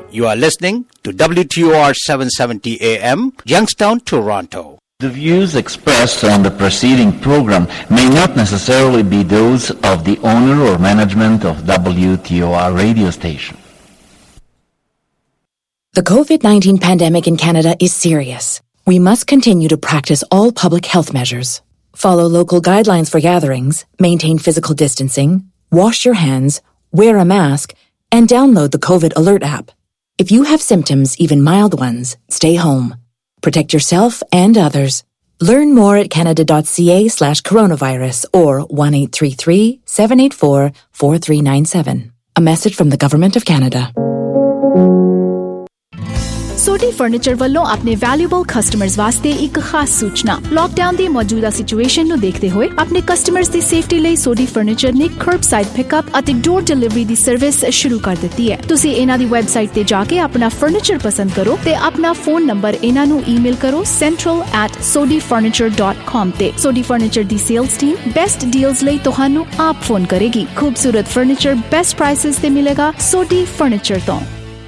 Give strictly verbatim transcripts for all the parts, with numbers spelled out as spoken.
You are listening to W T O R seven seventy A M, Youngstown, Toronto. The views expressed on the preceding program may not necessarily be those of the owner or management of W T O R radio station. The COVID nineteen pandemic in Canada is serious. We must continue to practice all public health measures. Follow local guidelines for gatherings, maintain physical distancing, wash your hands, wear a mask, and download the COVID Alert app. If you have symptoms, even mild ones, stay home. Protect yourself and others. Learn more at canada.ca slash coronavirus or one eight three three, seven eight four, four three nine seven. A message from the Government of Canada. Sodhi furniture ਵੱਲੋਂ ਆਪਣੇ valuable customers ਵਾਸਤੇ ਇੱਕ ਖਾਸ ਸੂਚਨਾ lockdown ਦੀ ਮੌਜੂਦਾ situation ਨੂੰ ਦੇਖਦੇ ਹੋਏ ਆਪਣੇ ਕਸਟਮਰਸ ਦੀ ਸੇਫਟੀ ਲਈ ਸੋਡੀ ਫਰਨੀਚਰ ਨੇ ਕਰਬਸਾਈਡ ਪਿਕਅਪ ਅਤੇ ਡੋਰ ਡਿਲੀਵਰੀ ਦੀ ਸਰਵਿਸ ਸ਼ੁਰੂ ਕਰ ਦਿੱਤੀ ਹੈ ਤੁਸੀਂ ਇਹਨਾਂ ਦੀ ਵੈਬਸਾਈਟ ਤੇ ਜਾ ਕੇ ਆਪਣਾ ਫਰਨੀਚਰ ਪਸੰਦ ਕਰੋ ਤੇ ਆਪਣਾ ਫੋਨ ਨੰਬਰ ਇਹਨਾਂ ਨੂੰ ਈਮੇਲ ਕਰੋ central at sodi furniture dot com ਤੇ ਸੋਡੀ ਫਰਨੀਚਰ ਦੀ ਸੇਲਸ ਟੀਮ ਬੈਸਟ ਡੀਲਸ ਲਈ ਤੁਹਾਨੂੰ ਆਪ ਫੋਨ ਕਰੇਗੀ ਖੂਬਸੂਰਤ ਫਰਨੀਚਰ ਬੈਸਟ ਪ੍ਰਾਈਸਸ ਤੇ ਮਿਲੇਗਾ ਸੋਡੀ ਫਰਨੀਚਰ ਤੋਂ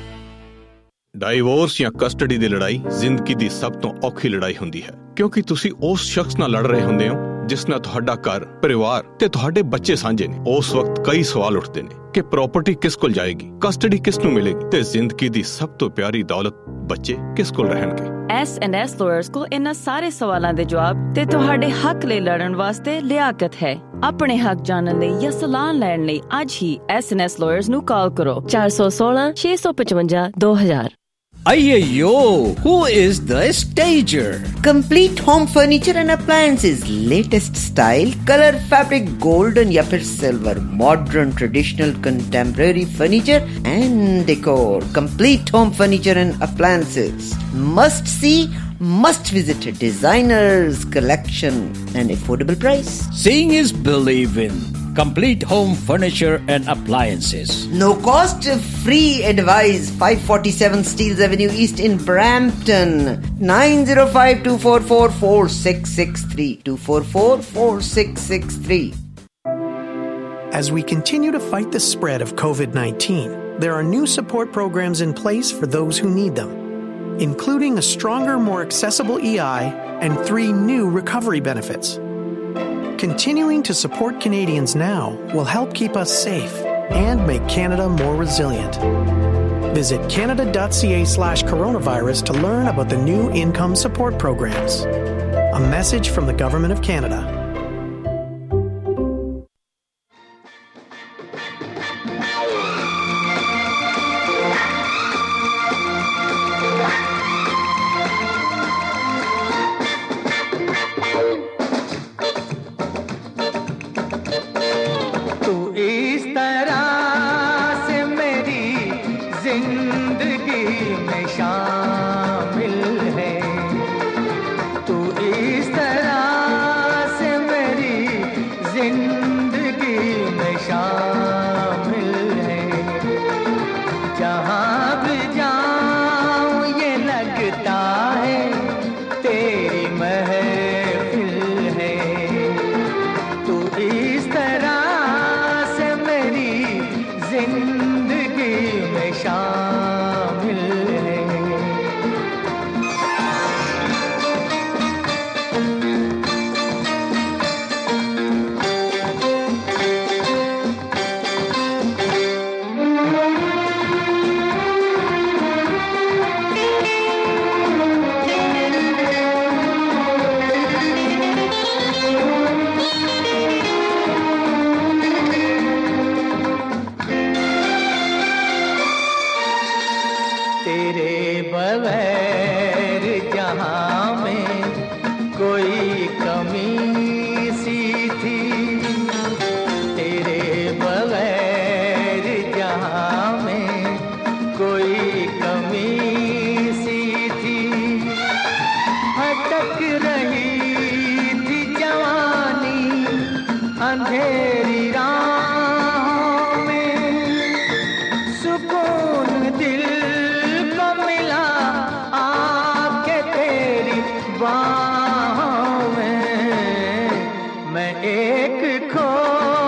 ਡਾਈਵੋਰਸ ਜਾਂ ਕਸਟਡੀ ਦੀ ਲੜਾਈ ਜ਼ਿੰਦਗੀ ਦੀ ਸਭ ਤੋਂ ਔਖੀ ਲੜਾਈ ਹੁੰਦੀ ਹੈ ਕਿਉਂਕਿ ਤੁਸੀਂ ਉਸ ਸ਼ਖਸ ਨਾਲ ਲੜ ਰਹੇ ਹੁੰਦੇ ਹੋ ਜਿਸ ਨਾਲ ਤੁਹਾਡਾ ਘਰ ਪਰਿਵਾਰ ਤੇ ਤੁਹਾਡੇ ਬੱਚੇ ਸਾਂਝੇ ਨੇ ਉਸ ਵਕਤ ਕਈ ਸਵਾਲ ਉੱਠਦੇ ਨੇ ਕਿ ਪ੍ਰਾਪਰਟੀ ਕਿਸ ਕੋਲ ਜਾਏਗੀ ਕਸਟਡੀ ਕਿਸ ਨੂੰ ਮਿਲੇਗੀ ਤੇ ਜ਼ਿੰਦਗੀ ਦੀ ਸਭ ਤੋਂ ਪਿਆਰੀ ਦੌਲਤ ਬੱਚੇ ਕਿਸ ਕੋਲ ਰਹਿਣਗੇ ਐਸ ਐਂਡ ਐਸ ਲਾਇਰਸ ਕੋਲ ਇਹਨਾਂ ਸਾਰੇ ਸਵਾਲਾਂ ਦੇ ਜਵਾਬ ਤੇ ਤੁਹਾਡੇ ਹੱਕ ਲਈ ਲੜਨ ਵਾਸਤੇ ਲਿਆਕਤ ਹੈ ਆਪਣੇ ਹੱਕ ਜਾਣਨ ਲਈ ਜਾਂ ਸਲਾਹ ਲੈਣ ਲਈ ਅੱਜ ਹੀ ਐਸ ਐਂਡ ਐਸ ਲਾਇਰਸ ਨੂੰ ਕਾਲ ਕਰੋ ਚਾਰ ਸੌ ਸੋਲਾਂ ਛੇ ਸੌ ਪਚਵੰਜਾ ਦੋ ਹਜ਼ਾਰ Ayyo, who is the stager? Complete home furniture and appliances, latest style, color, fabric, golden ya phir silver, modern, traditional, contemporary furniture and decor. Complete home furniture and appliances. Must see, must visit designers collection and affordable price. Seeing is believing. Complete home furniture and appliances. No cost, free advice. five forty-seven Steeles Avenue East in Brampton. nine zero five, two four four, four six six three. two four four, four six six three. As we continue to fight the spread of COVID nineteen, there are new support programs in place for those who need them, including a stronger, more accessible E I and three new recovery benefits. Continuing to support Canadians now will help keep us safe and make Canada more resilient. Visit canada.ca slash coronavirus to learn about the new income support programs. A message from the Government of Canada.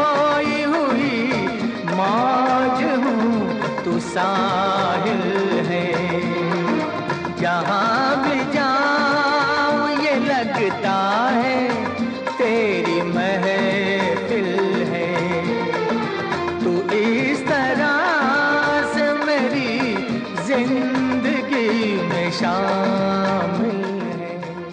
साहिल है जिंदगी में शामिल है।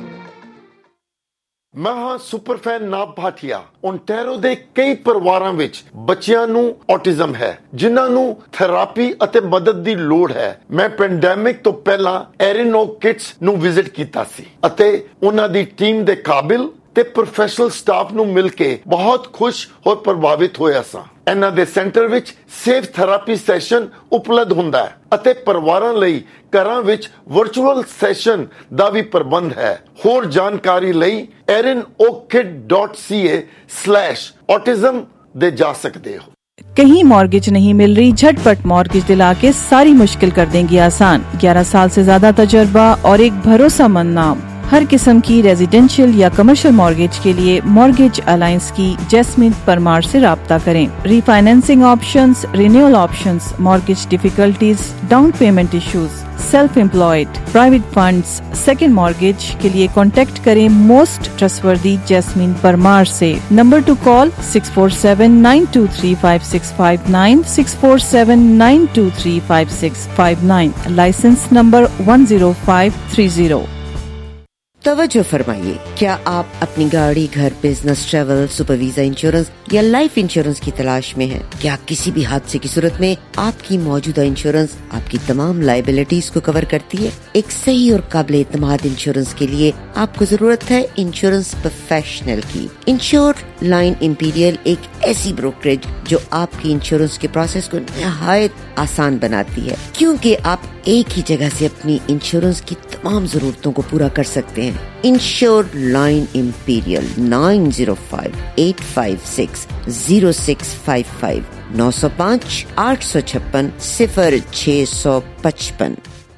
मैं ਹਾਂ super fan Nath Bhatia. Ontario ਦੇ ਕਈ ਪਰਿਵਾਰਾਂ ਵਿੱਚ ਬੱਚਿਆਂ ਨੂੰ ਔਟਿਜ਼ਮ ਹੈ ਜਿਨ੍ਹਾਂ ਨੂੰ ਥੈਰੇਪੀ ਅਤੇ ਮਦਦ ਦੀ ਲੋੜ ਹੈ। ਮੈਂ ਪੈਂਡੈਮਿਕ ਤੋਂ ਪਹਿਲਾਂ ਐਰਿਨੋ ਕਿਡਸ ਨੂੰ ਵਿਜ਼ਿਟ ਕੀਤਾ ਸੀ ਅਤੇ ਉਹਨਾਂ ਦੀ ਟੀਮ ਦੇ ਕਾਬਿਲ ਤੇ ਪ੍ਰੋਫੈਸ਼ਨਲ ਸਟਾਫ ਨੂੰ ਮਿਲ ਕੇ ਬਹੁਤ ਖੁਸ਼ ਔਰ ਪ੍ਰਭਾਵਿਤ ਹੋਇਆ ਸਾਂ। ਇਹਨਾਂ ਦੇ ਸੈਂਟਰ ਵਿੱਚ ਸੇਫ ਥੈਰੇਪੀ ਸੈਸ਼ਨ ਉਪਲਬਧ ਹੁੰਦਾ ਹੈ ਅਤੇ ਪਰਿਵਾਰਾਂ ਲਈ ਘਰਾਂ ਵਿੱਚ ਵਰਚੁਅਲ ਸੈਸ਼ਨ ਦਾ ਵੀ ਪ੍ਰਬੰਧ ਹੈ। ਹੋਰ ਜਾਣਕਾਰੀ ਲਈ erin oak kid dot c a slash autism ਦੇ ਜਾ ਸਕਦੇ ਹੋ। कहीं मॉर्गेज नहीं मिल रही, झटपट मॉर्गेज दिला के सारी मुश्किल कर देंगी आसान। ग्यारह साल से ज्यादा तजुर्बा और एक भरोसेमंद नाम। हर किस्म की रेजिडेंशियल या कमर्शियल मॉर्गेज के लिए मॉर्गेज अलायंस की जैस्मिन परमार से राब्ता करें। Refinancing options, renewal options, mortgage difficulties, down payment issues, self employed, private funds, second mortgage के लिए कॉन्टेक्ट करें मोस्ट ट्रस्टवर्दी जैस्मिन परमार से। Number to call six four seven nine two three five six five nine, six four seven nine two three five six five nine. Licence number one zero five three zero. तवज्जो फरमाइए, क्या आप अपनी गाड़ी, घर, business, travel, super visa insurance या life insurance की तलाश में हैं? क्या किसी भी हादसे की सूरत में आपकी मौजूदा इंश्योरेंस आपकी तमाम लायबिलिटीज को कवर करती है? एक सही और काबिल एतमाद इंश्योरेंस के लिए आपको जरूरत है इंश्योरेंस प्रोफेशनल की। इंश्योर लाइन इंपीरियल एक ऐसी ब्रोकरेज जो आपकी इंश्योरेंस के प्रोसेस को निहायत आसान बनाती है, क्योंकि आप एक ही जगह से अपनी इंश्योरेंस की तमाम जरूरतों को पूरा कर सकते हैं। Insure Line Imperial nine zero five eight five six zero six five five, नौ सौ पाँच आठ सौ छप्पन सिफर छह सौ पचपन।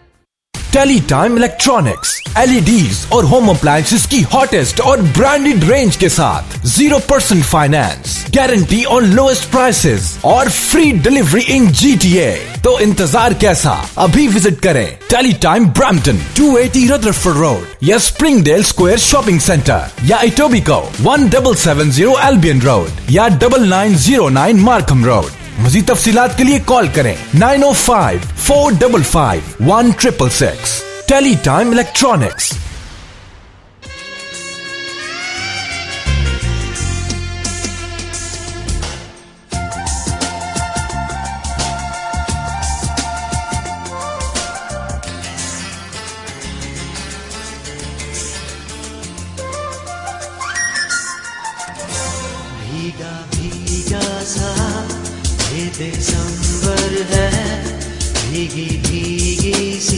टेलीटाइम इलेक्ट्रॉनिक्स, एलईडीज और होम अप्लायंसेस की हॉटेस्ट और ब्रांडेड रेंज के साथ zero percent finance, guarantee on lowest prices और फ्री डिलीवरी इन जीटीए। तो इंतजार कैसा, अभी विजिट करें Teletime Brampton two eighty Rutherford road या स्प्रिंगडेल स्क्वायर शॉपिंग सेंटर या Etobicoke one double seven zero Albion road या double nine zero nine Markham road. मज़ीद तफसीलात के लिए कॉल करें नाइन ओ five four double five one triple six. Teletime electronics. भीगा भीगा सा ये दिसंबर है, भीगी भीगी सी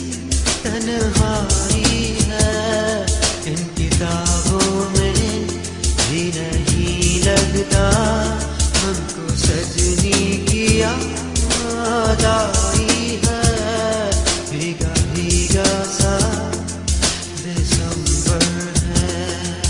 तन्हाई है। इन किताबों में भी नहीं लगता हमको सजनी की याद आई है। भीगा भीगा सा दिसंबर है।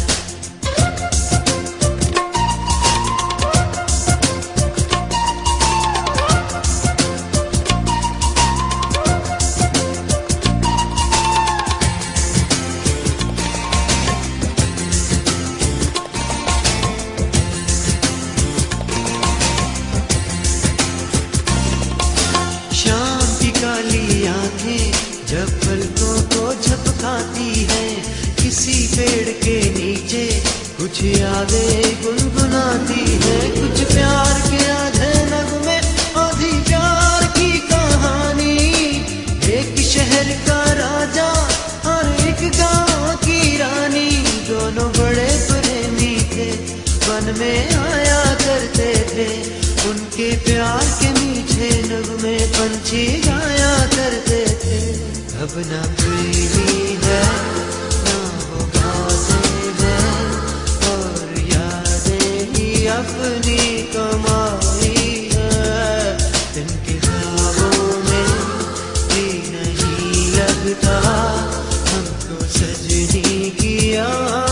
जब पलकों को झपकाती है किसी पेड़ के नीचे, कुछ यादें गुनगुनाती है। कुछ प्यार के आधे नगमे, आधी प्यार की कहानी। एक शहर का राजा और एक गांव की रानी, दोनों बड़े प्रेमी थे, वन में आया करते थे। उनके प्यार के मीठे नगमे पंछी गाया करते थे। अब ना प्रेमी है ना वो बातें हैं, और यादें ही अपनी कमाई है। इनके ख्वाबों में भी नहीं लगता हमको सजनी की याद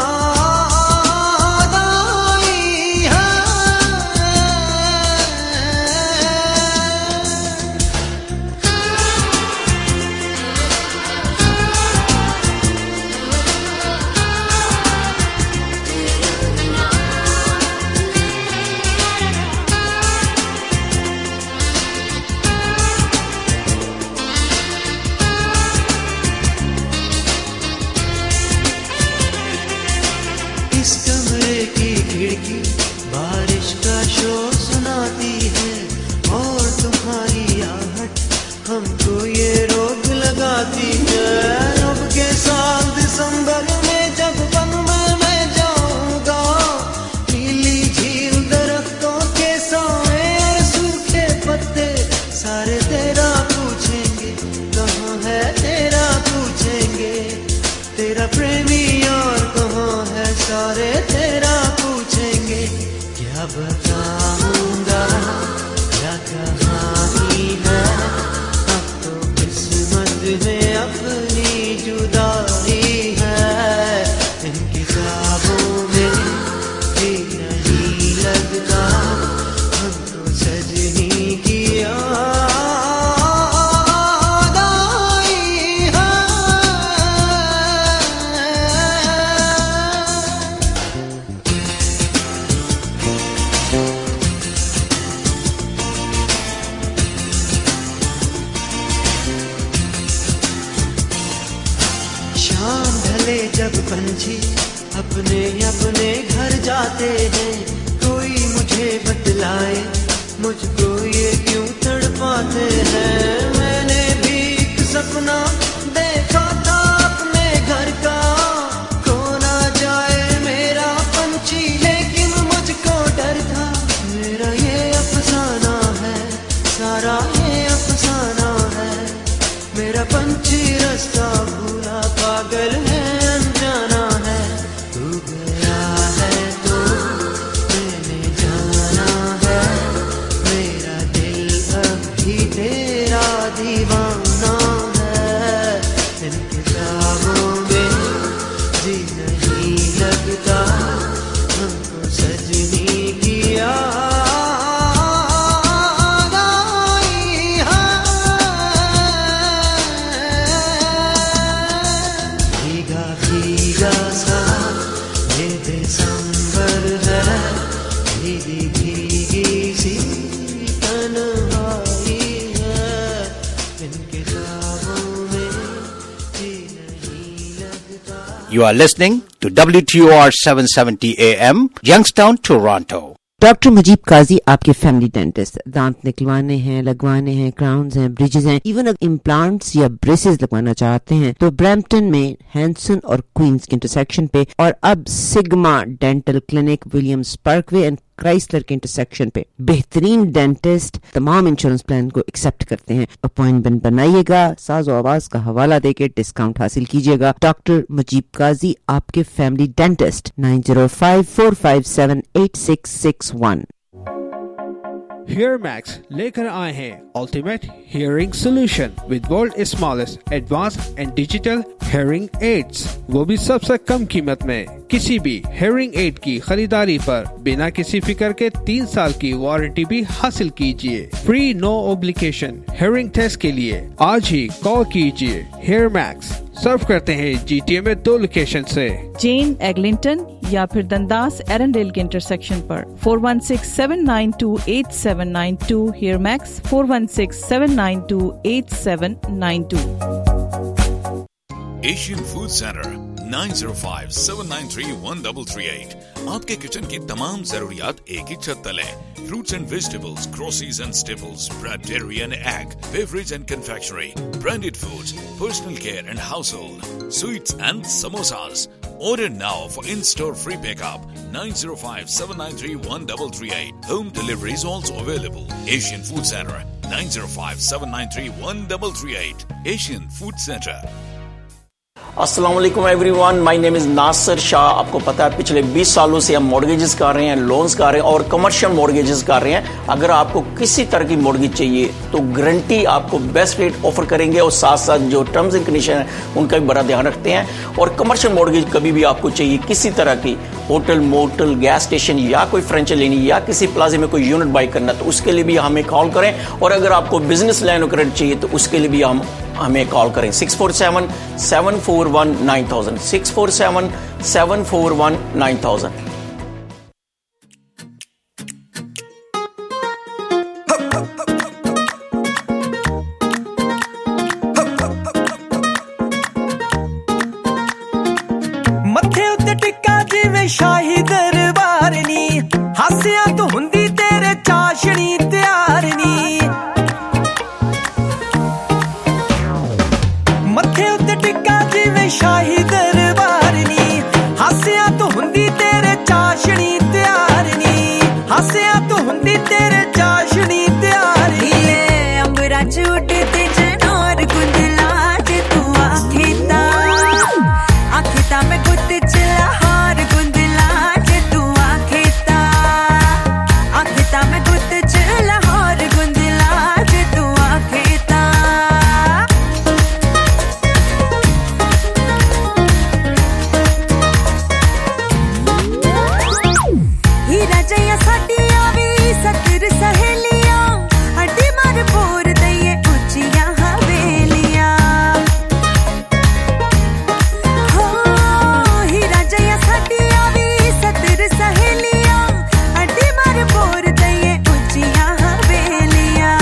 आई है। खिड़की बारिश का शोर सुनाती है और तुम्हारी आहट हमको ये रोग लगाती है। अब के साल दिसंबर में जब वन में मैं जाऊंगा, नीली झील दरख्तों के साए और सूखे पत्ते सारे तेरा पूछेंगे, कहाँ है तेरा पूछेंगे, तेरा प्रेमी और कहाँ है सारे तेरा पूछेंगे। क्या बताऊंगा क्या कहानी है, अब तो किस्मत में अपनी जुदाई है। इन किताबों में भी नहीं लगता हमको सजनी की याद आई है। शाम ढले जब पंछी अपने अपने घर जाते हैं, कोई मुझे बतलाए मुझको ये क्यों तड़पाते हैं। मैंने भी एक सपना देखा था अपने घर का, खो ना जाए मेरा पंछी लेकिन मुझको डर था। मेरा ये अफसाना है, सारा ये अफसाना है, मेरा पंछी रास्ता भूला पागल है अनजाना है। तू गया है तो मैंने जाना है, मेरा दिल अब भी तेरा दीवाना है। इन किताबों में जी नहीं लगता हमको सजनी की याद आई है। भीगा भीगा सा ये दिसंबर है, भीगी भीगी सी तन्हाई है। इन किताबों में जी नहीं लगता। You are listening to W T O R seven seventy A M, Youngstown, Toronto. Doctor Mujeeb Qazi आपके फैमिली डेंटिस्ट, दांत निकलवाने हैं, लगवाने हैं, क्राउन्स हैं, ब्रिजेस हैं, इवन अगर इम्प्लांट्स या ब्रेसेस लगवाना चाहते हैं तो ब्रैम्पटन में हैंसन और क्वींस के इंटरसेक्शन पे, और अब Sigma dental clinic Williams Parkway and Chrysler के इंटरसेक्शन पे बेहतरीन डेंटिस्ट तमाम इंश्योरेंस प्लान को एक्सेप्ट करते हैं। अपॉइंटमेंट बनाइएगा, साज़ो आवाज का हवाला देके डिस्काउंट हासिल कीजिएगा। डॉक्टर मुजीब काजी आपके family dentist, nine zero five four five seven eight six six one. Hear Max लेकर आए हैं Ultimate Hearing Solution with world smallest advanced and digital hearing aids, वो भी सबसे कम कीमत में। किसी भी hearing aid की खरीदारी पर बिना किसी फिक्र के तीन साल की वारंटी भी हासिल कीजिए। Free no obligation hearing test के लिए आज ही कॉल कीजिए। Hear Max सर्व करते हैं जीटीए में दो लोकेशन से, जेन एग्लिंटन या फिर दंदास एरनडेल के इंटरसेक्शन पर। Four one six seven nine two eight seven nine two, Hear Max four one six seven nine two eight seven nine two. Asian food centre nine zero five seven nine three one three three eight, आपके kitchen की तमाम जरूरियात एक ही छत तले। Fruits and vegetables, groceries and staples, bread, dairy and egg, beverage and confectionery, branded foods, personal care and household, sweets and samosas. Order now for in-store free pickup. nine zero five seven nine three one three three eight. Home delivery is also available. Asian Food Center nine zero five seven nine three one three three eight. Asian Food Center. अस्सलाम वालेकुम everyone, my name is Nasir Shah. आपको पता है पिछले बीस सालों से हम मॉर्गेजेस कर रहे हैं, लोन्स कर रहे हैं और कमर्शियल मॉर्गेजेस कर रहे हैं। अगर आपको किसी तरह की मॉर्गेज चाहिए तो गारंटी आपको बेस्ट रेट ऑफर करेंगे और साथ साथ जो टर्म्स एंड कंडीशन है उनका भी बड़ा ध्यान रखते हैं। और कमर्शियल मॉर्गेज कभी भी आपको चाहिए किसी तरह की, होटल, मोटल, गैस स्टेशन या कोई फ्रेंचाइजी लेनी या किसी प्लाजा में कोई यूनिट बाई करना, तो उसके लिए भी हमें कॉल करें। और अगर आपको बिजनेस लाइन क्रेडिट चाहिए तो उसके लिए भी हम हमें कॉल करें six four seven seven four one nine thousand, six four seven seven four one nine thousand. मथे उत्ते टिक्का जिवें शाही दरबार नी, हासिया तो हुंदी तेरे चाशनी त्यार नी मथे उत्ते टिक्का जिवें शाही दरबार नी हासिया तो हुंदी तेरे चाशनी त्यार नी हासिया तो हुंदी तेरे चाशनी त्यार नी अंबरा च उड़ते जनोर गुंदला जे तू आखिता आखिता में गुत चला हार गुंदला जे तू आखिता आखिता में गुत चला हार गुंदला जे तू आखिता हीरा जया साडिया वी सतर सहेलियां हड्डी मार बोर दइए उचिया हवेलियां हो हीरा जया साडिया वी सतर सहेलियां हड्डी मार बोर दइए उचिया हवेलियां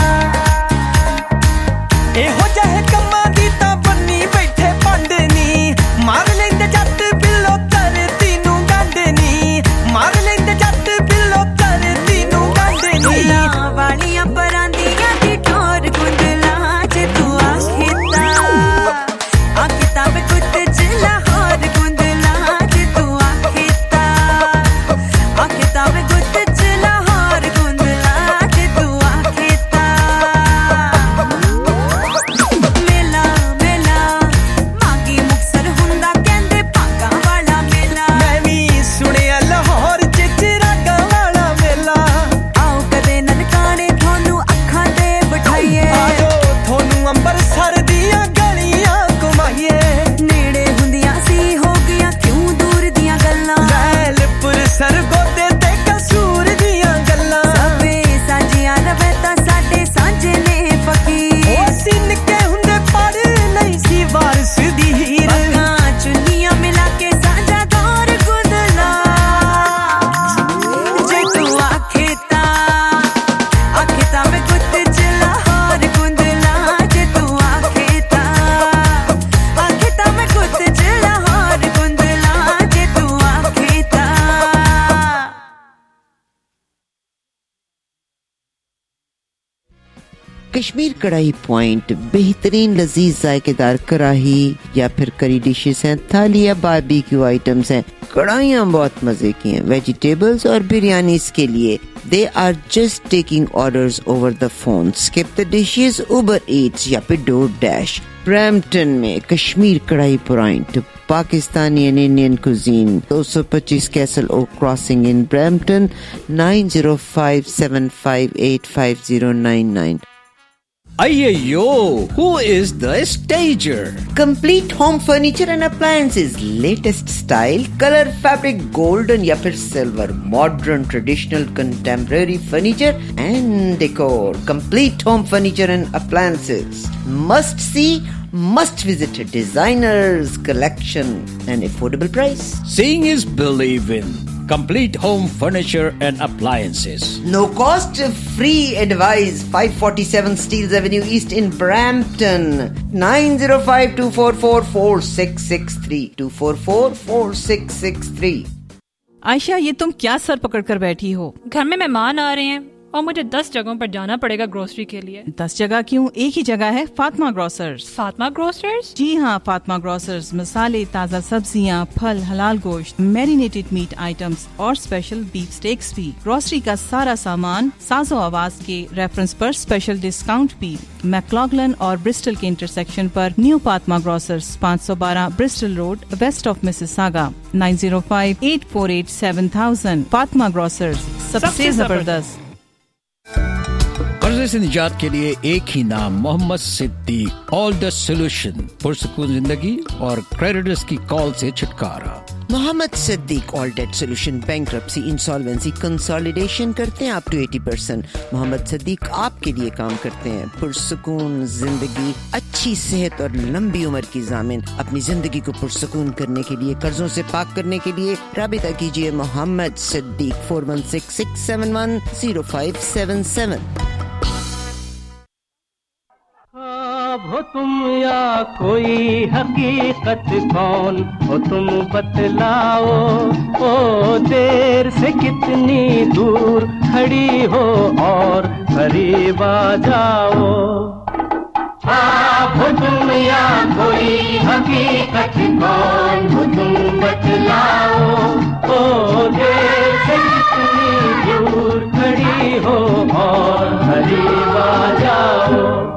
एहो जहे कम्मा दी तां बन्नी बैठे पांडनी मार लेंदे जट बिल्लो धरती नूं गंढनी मार लेंदे जट बिल्लो धरती नूं गंढनी वालियां परांदियां दी ठोर गुंदला जे तू आखिता आखिता में कुत जिला होर गुंदला जे तू आखिता आखिता में कुत जिला होर गुंदला जे तू आखिता मेला मेला मागी मुक्सर हुंदा कहंदे पागा वाला मेला मैं भी सुनिया लाहौर च चिरागा वाला मेला आओ कदे ननकाने थोनू अखां ते बिठाइए आओ थोनू अंबरसर दियां गलियां घुमाइए नेड़े हुंदियां सी हो गया क्यों दूर दियां गल्लां लैलपुर सरगोदे ते कसूर दियां गल्लां सबे साजियां रवे तां साडे सांझे ने फकीर ओ सी निक्के हुंदे पढ़ नहीं सी वारस दी हीर पग्गां चुन्नियां मिला के साझा दौर गुंदला जे तू आखिता आखिता में कुत चला हार गुंदला जे तू आखिता आखिता में कुत चला हार गुंदला जे तू आखिता कश्मीर कढ़ाई पॉइंट बेहतरीन लजीज जायकेदार कढ़ाई या फिर करी डिशेस हैं, थाली या बारबेक्यू आइटम्स हैं, कढ़ाइयाँ बहुत मजे की हैं, वेजिटेबल्स और बिरयानीज के लिए they are just taking orders over the phone. Skip the dishes, Uber Eats या फिर डोर डैश. ब्रैम्पटन में Kashmir Kadhai point, Pakistani and Indian cuisine, two twenty-five Castle Oak crossing in Brampton, nine zero five seven five eight five zero nine nine. Ayyo, who is the stager? Complete home furniture and appliances, latest style, color, fabric, golden या फिर silver, modern, traditional, contemporary furniture and decor. Complete home furniture and appliances. Must see, must visit designers collection and affordable price. Seeing is believing. Complete home furniture and appliances. No cost, free advice. five forty-seven Steeles Avenue East in Brampton. nine zero five two four four four six six three. two four four four six six three. Ayesha, ये तुम क्या sir पकड़ कर बैठी हो? घर में मेहमान आ रहे हैं और मुझे दस जगहों पर जाना पड़ेगा ग्रोसरी के लिए। दस जगह क्यों? एक ही जगह है, फातिमा ग्रोसर्स। फातिमा ग्रोसर्स? जी हाँ, फातिमा ग्रोसर्स मसाले, ताज़ा सब्जियाँ, फल, हलाल गोश्त, मैरिनेटेड मीट आइटम्स और स्पेशल बीफ स्टेक्स भी। ग्रोसरी का सारा सामान साजो आवाज के रेफरेंस पर स्पेशल डिस्काउंट भी। मैक्लॉगलन और ब्रिस्टल के इंटरसेक्शन पर न्यू फातिमा ग्रोसर्स, पाँच सौ बारह Bristol road, west of Mississauga, nine zero five eight four eight seven thousand. Fatima grocers, सबसे जबरदस्त। कर्जे से निजात के लिए एक ही नाम, Mohammad Siddique. All the solution, पुरसुकून जिंदगी और क्रेडिटर्स की कॉल से छुटकारा। Mohammad Siddique all debt solution, bankruptcy, insolvency, consolidation करते हैं up to eighty percent. Mohammad Siddique आपके लिए काम करते हैं। पुरसुकून जिंदगी, अच्छी सेहत और लंबी उम्र की जामिन। अपनी जिंदगी को पुरसुकून करने के लिए, कर्जों से पाक करने के लिए राबिता कीजिए Mohammad Siddique four one six six seven one zero five seven seven. हो तुम या कोई हकीकत कौन हो तुम बतलाओ, ओ देर से कितनी दूर खड़ी हो और करीब आ जाओ। आप हो तुम या कोई हकीकत कौन हो तुम बतलाओ, ओ देर से कितनी दूर खड़ी हो और करीब आ जाओ।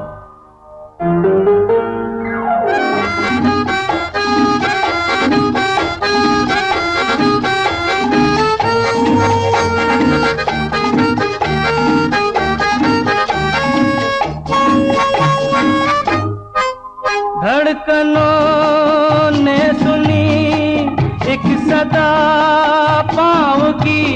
धड़कनों ने सुनी एक सदा पाँव की,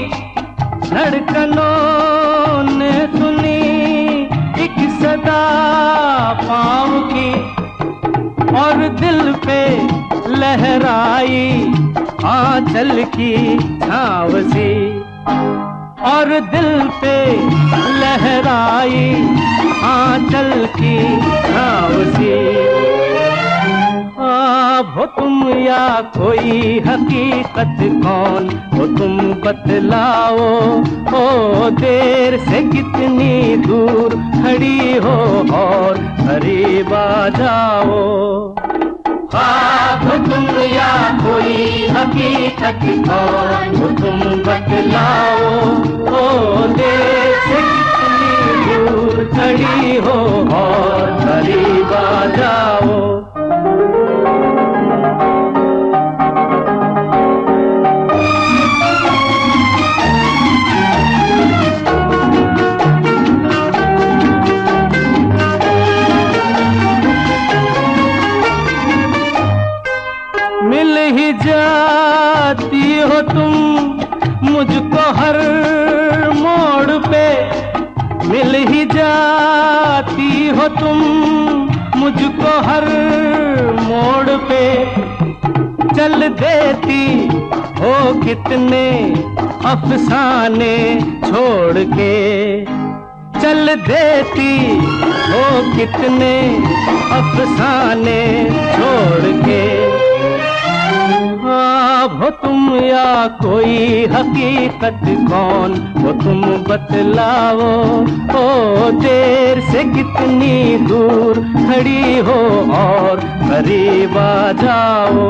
धड़कनों ने सुनी एक सदा पाँव की, और दिल पे लहराई आंचल की छाँव सी, और दिल पे लहराई आंचल की छाँव सी। आप हो तुम या कोई हकीकत कौन हो तुम बतलाओ, ओ देर से कितनी दूर खड़ी हो और करीब आ जाओ। आप हो तुम या कोई हकीकत कौन हो तुम बतलाओ, ओ देर से कितनी दूर खड़ी हो और करीब आ जाओ। मिल ही जाती हो तुम मुझको हर मोड़ पे, मिल ही जाती हो तुम मुझको हर मोड़ पे, चल देती हो कितने अफसाने छोड़ के, चल देती हो कितने अफसाने छोड़ के। आप हो तुम या कोई हकीकत कौन हो तुम बतलाओ, ओ देर से कितनी दूर खड़ी हो और करीब आ जाओ।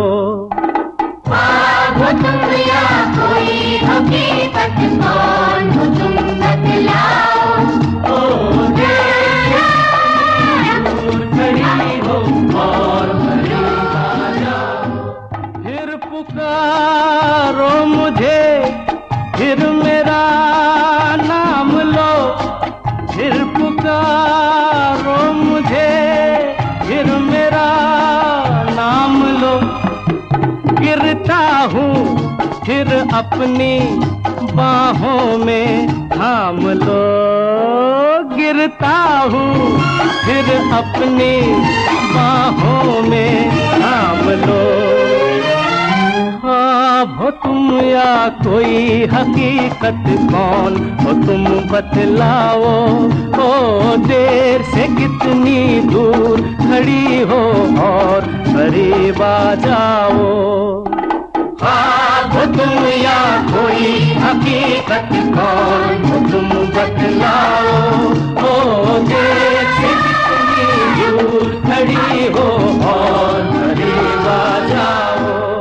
आप हो तुम या कोई हकीकत कौन हो तुम बतलाओ, ओ देर से दूर खड़ी हो और करीब आ जाओ। फिर पुकारो मुझे, फिर मेरा नाम लो, फिर पुकारो मुझे, फिर मेरा नाम लो। गिरता हूँ फिर अपनी बाहों में थाम लो, गिरता हूँ फिर अपनी बाहों में थाम लो। आप हो तुम या कोई हकीकत कौन हो तुम बतलाओ, ओ देर से कितनी दूर खड़ी हो और करीब आ जाओ। आप हो तुम या कोई हकीकत कौन हो तुम बतलाओ, ओ देर से कितनी दूर खड़ी हो और करीब आ जाओ।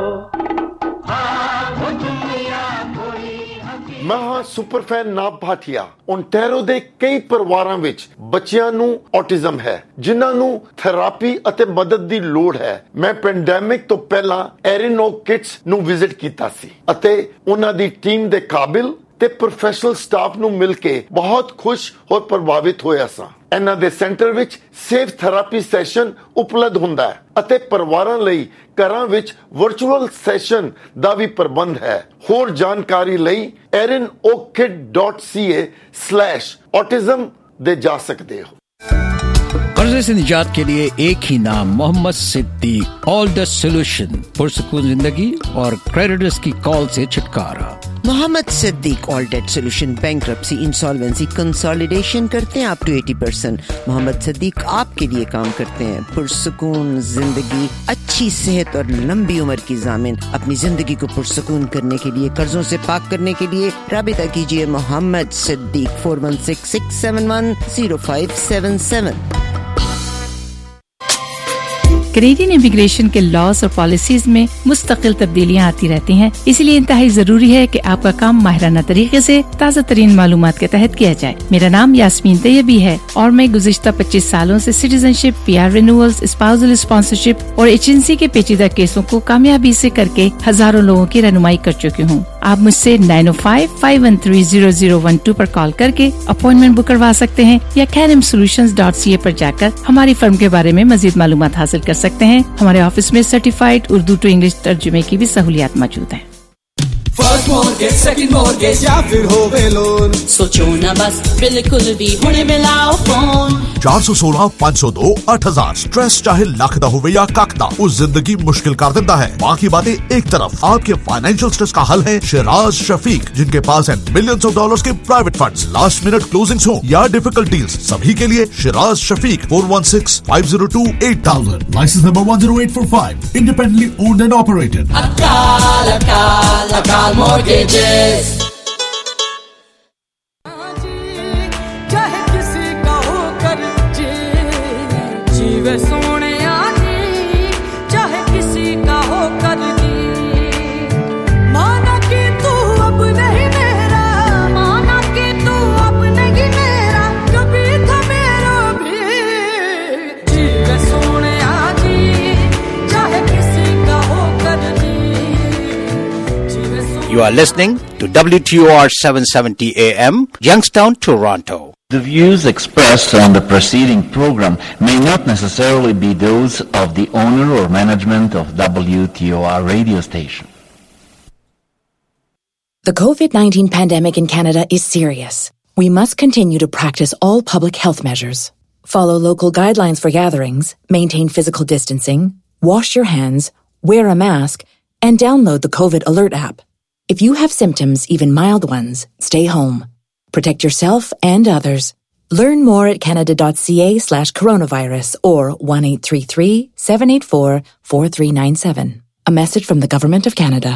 ਮੈਂ ਹਾਂ super fan Nath Bhatia. Ontario ਦੇ ਕਈ ਪਰਿਵਾਰਾਂ ਵਿੱਚ ਬੱਚਿਆਂ ਨੂੰ ਔਟਿਜ਼ਮ ਹੈ, ਜਿਨ੍ਹਾਂ ਨੂੰ ਥੈਰੇਪੀ ਅਤੇ ਮਦਦ ਦੀ ਲੋੜ ਹੈ। ਮੈਂ ਪੈਂਡੈਮਿਕ ਤੋਂ ਪਹਿਲਾਂ ਐਰਿਨ ਓ ਕਿਡਸ ਨੂੰ ਵਿਜ਼ਿਟ ਕੀਤਾ ਸੀ ਅਤੇ ਉਹਨਾਂ ਦੀ ਟੀਮ ਦੇ ਕਾਬਿਲ ਤੇ ਪ੍ਰੋਫੈਸ਼ਨਲ ਸਟਾਫ ਨੂੰ ਮਿਲ ਕੇ ਬਹੁਤ ਖੁਸ਼ ਔਰ ਪ੍ਰਭਾਵਿਤ ਹੋਇਆ ਸਾਂ। ਇਹਨਾਂ ਦੇ ਸੈਂਟਰ ਵਿੱਚ ਸੇਫ ਥੈਰੇਪੀ ਸੈਸ਼ਨ ਉਪਲਬਧ ਹੁੰਦਾ ਹੈ ਅਤੇ ਪਰਿਵਾਰਾਂ ਲਈ ਘਰਾਂ ਵਿੱਚ ਵਰਚੁਅਲ ਸੈਸ਼ਨ ਦਾ ਵੀ ਪ੍ਰਬੰਧ ਹੈ। ਹੋਰ ਜਾਣਕਾਰੀ ਲਈ erin o kid dot c a slash autism ਦੇ ਜਾ ਸਕਦੇ ਹੋ। कर्जे से निजात के लिए एक ही नाम, Mohammad Siddique. All the solution, पुरसकून जिंदगी और क्रेडिटर्स की कॉल से छुटकारा। Mohammad Siddique all debt solution bankruptcy insolvency consolidation करते हैं अप टू अस्सी परसेंट। मोहम्मद सिद्दीक आपके लिए काम करते हैं पुरसुकून जिंदगी, अच्छी सेहत और लंबी उम्र की जामिन। अपनी जिंदगी को पुरसुकून करने के लिए, कर्जों से पाक करने के लिए राबिता कीजिए Mohammad Siddiq four one six six seven one zero five seven seven. Canadian immigration के लॉज और पॉलिसीज में मुस्तकिल तब्दीलियां आती रहती हैं, इसलिए इंतहाई जरूरी है कि आपका काम माहिराना तरीके से ताज़ा तरीन मालूमात के तहत किया जाए। मेरा नाम यास्मीन तैयबी है और मैं गुज़िश्ता पच्चीस सालों से citizenship, PR renewals, spousal sponsorship और एजेंसी के पेचीदा केसों को कामयाबी से करके हजारों लोगों की रहनुमाई कर चुकी हूँ। आप मुझसे नाइन ओ five five one three zero zero one two पर कॉल करके अपॉइंटमेंट बुक करवा सकते हैं या कैनम सोल्यूशंस डॉट सी ए पर जाकर हमारी फर्म के बारे में मजीद मालूमात हासिल कर सकते हैं। हमारे ऑफिस में सर्टिफाइड उर्दू टू इंग्लिश तर्जुमे की भी सहूलियात मौजूद है। फर्स्ट मॉर्गेज, सेकंड मॉर्गेज या फिर होवे लोन, सोचो ना बस, बिल्कुल भी हुणे मिलाओ फोन। चार सौ सोलह पाँच सौ दो आठ हजार स्ट्रेस चाहे लख दा होवे या कख दा, उस जिंदगी मुश्किल कर देता है। बाकी बातें एक तरफ, आपके फाइनेंशियल स्ट्रेस का हल है शिराज शफीक, जिनके पास है मिलियंस ऑफ डॉलर्स के private funds, last minute closings हो या डिफिकल्ट डील्स, सभी के लिए Shiraz Shafiq four one six five zero two eight thousand, licence number one zero eight four five, independently owned and operated. Akal Akal अकाल Mortgages। चाहे किसी का हो कर्जे, जीवे सोने आजी, चाहे किसी का हो कर्जी, माना कि तू अब नहीं मेरा, माना कि तू अब नहीं मेरा, कभी था मेरा भी, जीवे सोने आजी, चाहे किसी का हो कर्जी। You are listening to W T O R seven seventy A M, Youngstown, Toronto. The views expressed on the preceding program may not necessarily be those of the owner or management of W T O R radio station. The COVID nineteen pandemic in Canada is serious. We must continue to practice all public health measures. Follow local guidelines for gatherings, maintain physical distancing, wash your hands, wear a mask, and download the COVID Alert app. If you have symptoms, even mild ones, stay home. Protect yourself and others. Learn more at canada.ca slash coronavirus or one eight three three seven eight four four three nine seven. A message from the Government of Canada.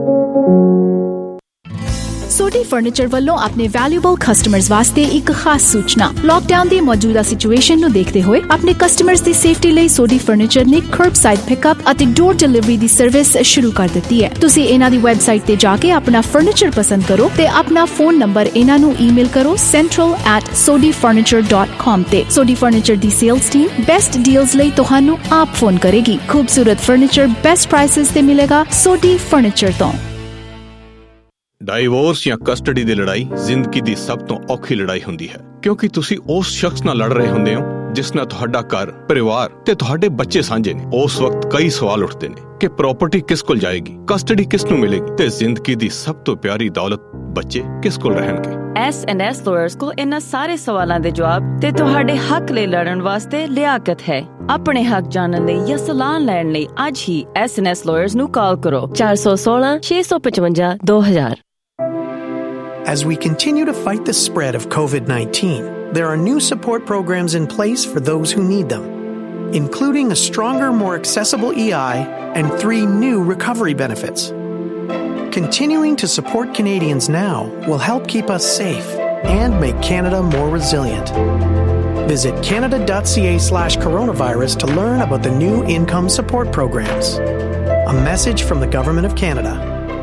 Sodhi furniture ਵੱਲੋਂ ਆਪਣੇ valuable customers ਵਾਸਤੇ ਇੱਕ ਖਾਸ ਸੂਚਨਾ। Lockdown ਦੀ ਮੌਜੂਦਾ situation ਨੂੰ ਦੇਖਦੇ ਹੋਏ ਆਪਣੇ ਕਸਟਮਰਸ ਦੀ ਸੇਫਟੀ ਲਈ ਸੋਡੀ ਫਰਨੀਚਰ ਨੇ ਕਰਬਸਾਈਡ ਪਿਕਅਪ ਅਤੇ ਡੋਰ ਡਿਲੀਵਰੀ ਦੀ ਸਰਵਿਸ ਸ਼ੁਰੂ ਕਰ ਦਿੱਤੀ ਹੈ। ਤੁਸੀਂ ਇਹਨਾਂ ਦੀ ਵੈਬਸਾਈਟ ਤੇ ਜਾ ਕੇ ਆਪਣਾ ਫਰਨੀਚਰ ਪਸੰਦ ਕਰੋ ਤੇ ਆਪਣਾ ਫੋਨ ਨੰਬਰ ਇਹਨਾਂ ਨੂੰ ਈਮੇਲ ਕਰੋ central at sodi furniture dot com ਤੇ। ਸੋਡੀ ਫਰਨੀਚਰ ਦੀ ਸੇਲਸ ਟੀਮ ਬੈਸਟ ਡੀਲਸ ਲਈ ਤੁਹਾਨੂੰ ਆਪ ਫੋਨ ਕਰੇਗੀ। ਖੂਬਸੂਰਤ ਫਰਨੀਚਰ ਬੈਸਟ ਪ੍ਰਾਈਸਸ ਤੇ ਮਿਲੇਗਾ ਸੋਡੀ ਫਰਨੀਚਰ ਤੋਂ। ਡਾਈਵੋਰਸ ਜਾਂ ਕਸਟਡੀ ਦੀ ਲੜਾਈ ਜ਼ਿੰਦਗੀ ਦੀ ਸਭ ਤੋਂ ਔਖੀ ਲੜਾਈ ਹੁੰਦੀ ਹੈ, ਕਿਉਂਕਿ ਤੁਸੀਂ ਉਸ ਸ਼ਖਸ ਨਾਲ ਲੜ ਰਹੇ ਹੁੰਦੇ ਹੋ ਜਿਸ ਨਾਲ ਤੁਹਾਡਾ ਘਰ, ਪਰਿਵਾਰ ਤੇ ਤੁਹਾਡੇ ਬੱਚੇ ਸਾਂਝੇ ਨੇ। ਉਸ ਵਕਤ ਕਈ ਸਵਾਲ ਉੱਠਦੇ ਨੇ ਕਿ ਪ੍ਰਾਪਰਟੀ ਕਿਸ ਕੋਲ ਜਾਏਗੀ, ਕਸਟਡੀ ਕਿਸ ਨੂੰ ਮਿਲੇਗੀ ਤੇ ਜ਼ਿੰਦਗੀ ਦੀ ਸਭ ਤੋਂ ਪਿਆਰੀ ਦੌਲਤ ਬੱਚੇ ਕਿਸ ਕੋਲ ਰਹਿਣਗੇ। ਐਸ ਐਂਡ ਐਸ ਲਾਇਰਸ ਕੋਲ ਇਹਨਾਂ ਸਾਰੇ ਸਵਾਲਾਂ ਦੇ ਜਵਾਬ ਤੇ ਤੁਹਾਡੇ ਹੱਕ ਲਈ ਲੜਨ ਵਾਸਤੇ ਲਿਆਕਤ ਹੈ। ਆਪਣੇ ਹੱਕ ਜਾਣਨ ਲਈ ਜਾਂ ਸਲਾਹ ਲੈਣ ਲਈ ਅੱਜ ਹੀ ਐਸ ਐਂਡ ਐਸ ਲਾਇਰਸ ਨੂੰ ਕਾਲ ਕਰੋ ਚਾਰ ਸੌ ਸੋਲਾਂ ਛੇ ਸੌ ਪਚਵੰਜਾ ਦੋ ਹਜ਼ਾਰ। As we continue to fight the spread of COVID nineteen, there are new support programs in place for those who need them, including a stronger, more accessible E I and three new recovery benefits. Continuing to support Canadians now will help keep us safe and make Canada more resilient. Visit canada.ca slash coronavirus to learn about the new income support programs. A message from the Government of Canada.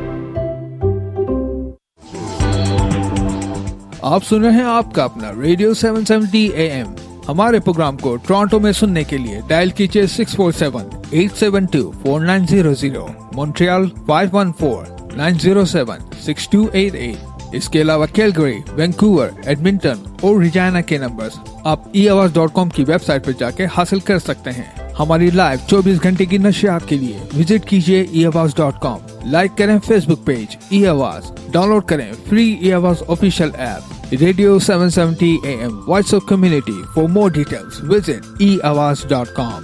आप सुन रहे हैं आपका अपना radio seven seventy A M. हमारे program को Toronto में सुनने के लिए डायल कीजिए six four seven eight seven two four nine zero zero, Montreal five one four nine zero seven six two eight eight. इसके अलावा कैलगरी, वैंकूवर, एडमिंटन और रिजाना के नंबर्स आप ई आवाज डॉट कॉम की वेबसाइट पर जाके हासिल कर सकते हैं। हमारी लाइव चौबीस घंटे की नशियात के लिए विजिट कीजिए e Awaz dot com. Like करें Facebook page e Awaz, download करें free e Awaz official app Radio seven seventy A M Voice of Community. For more details, visit e awaz dot com.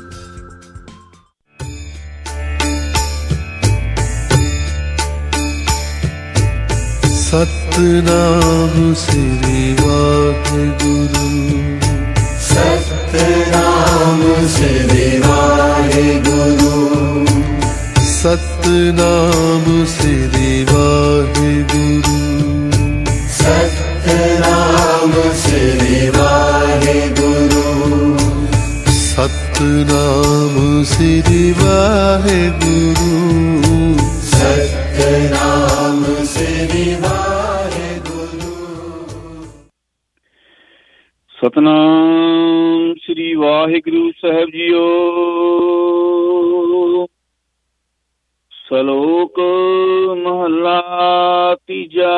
Satnam Shri Waheguru Satnam Shri Waheguru Satnam Shri Waheguru Satnam Shri Waheguru Satnam Shri Waheguru Satnam Shri Waheguru Satnam Shri Waheguru साहब जीओ। सलोक महला तीजा।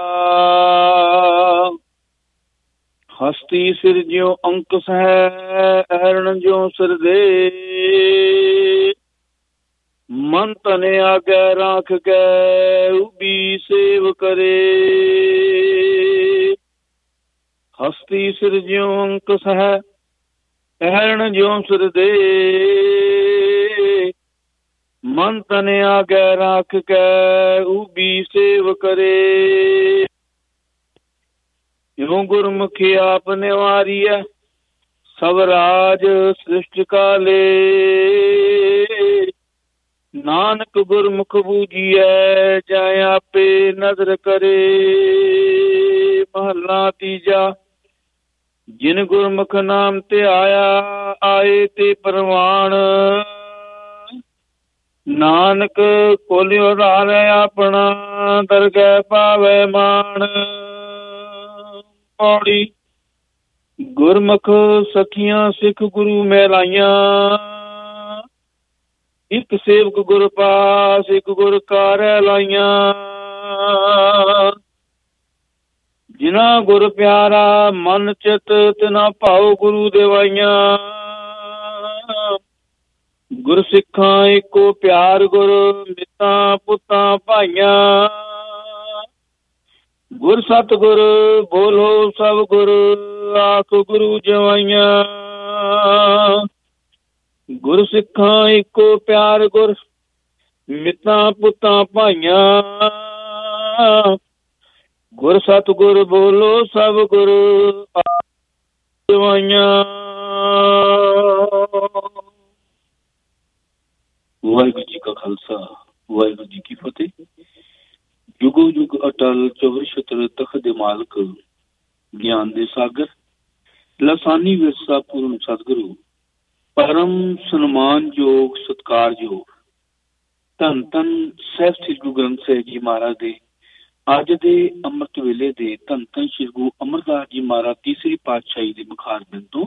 हस्ती सिर ज्यों अंकुश है अहरण ज्यों सिर दे। मन तने आगे राख के उबी सेव करे। हस्ती सिर ज्यों अंकुश है अहरण ज्यों सिर दे। मन तने आगे राख के उबी सेव करे। यूं गुरमुखी आप निवारी है सब राज सृष्टि काले। नानक गुरमुख बूझिए जाए आपे नजर करे। महला तीजा। जिन गुरमुख नाम ते आया आए ते परवान। नानक कोलियो धारे अपना दरगह पावे मान। पौड़ी। गुरमुख सखियां सिख गुरु मेलाइया। एक सेवक गुर पास एक गुर कार लाइया। जिना गुर प्यारा मन चित तिना भाव गुरु देवाइया। गुर सिखा एको प्यार गुर मिता पुता भाइया। गुर सतगुर बोलो सब गुर आख गुरु जवाइया। गुर सिखा एको प्यार गुर मिता पुता भाइया। गुर सतगुर बोलो सब गुर आख जवाइया। वाहिगुरू जी का खालसा वाहिगुरू जी की फतेह। जुगो जुग अटल चौहर छत्र तख्त दे मालक ज्ञान दे सागर लसानी विरसा पूर्ण सतगुरु परम सन्मान योग सत्कार योग धन धन ਸਾਹਿਬ ਸ੍ਰੀ ਗੁਰੂ ਗ੍ਰੰਥ ਸਾਹਿਬ ਜੀ ਮਹਾਰਾਜ ਦੇ ਅੱਜ ਦੇ ਅੰਮ੍ਰਿਤ ਵੇਲੇ ਦੇ ਧੰਨ ਧੰਨ ਸ੍ਰੀ ਗੁਰੂ ਅਮਰਦਾਸ ਜੀ ਮਹਾਰਾਜ ਤੀਸਰੀ ਪਾਤਸ਼ਾਹੀ ਦੇ ਮੁਖਾਰ ਬਿੰਦ ਤੋਂ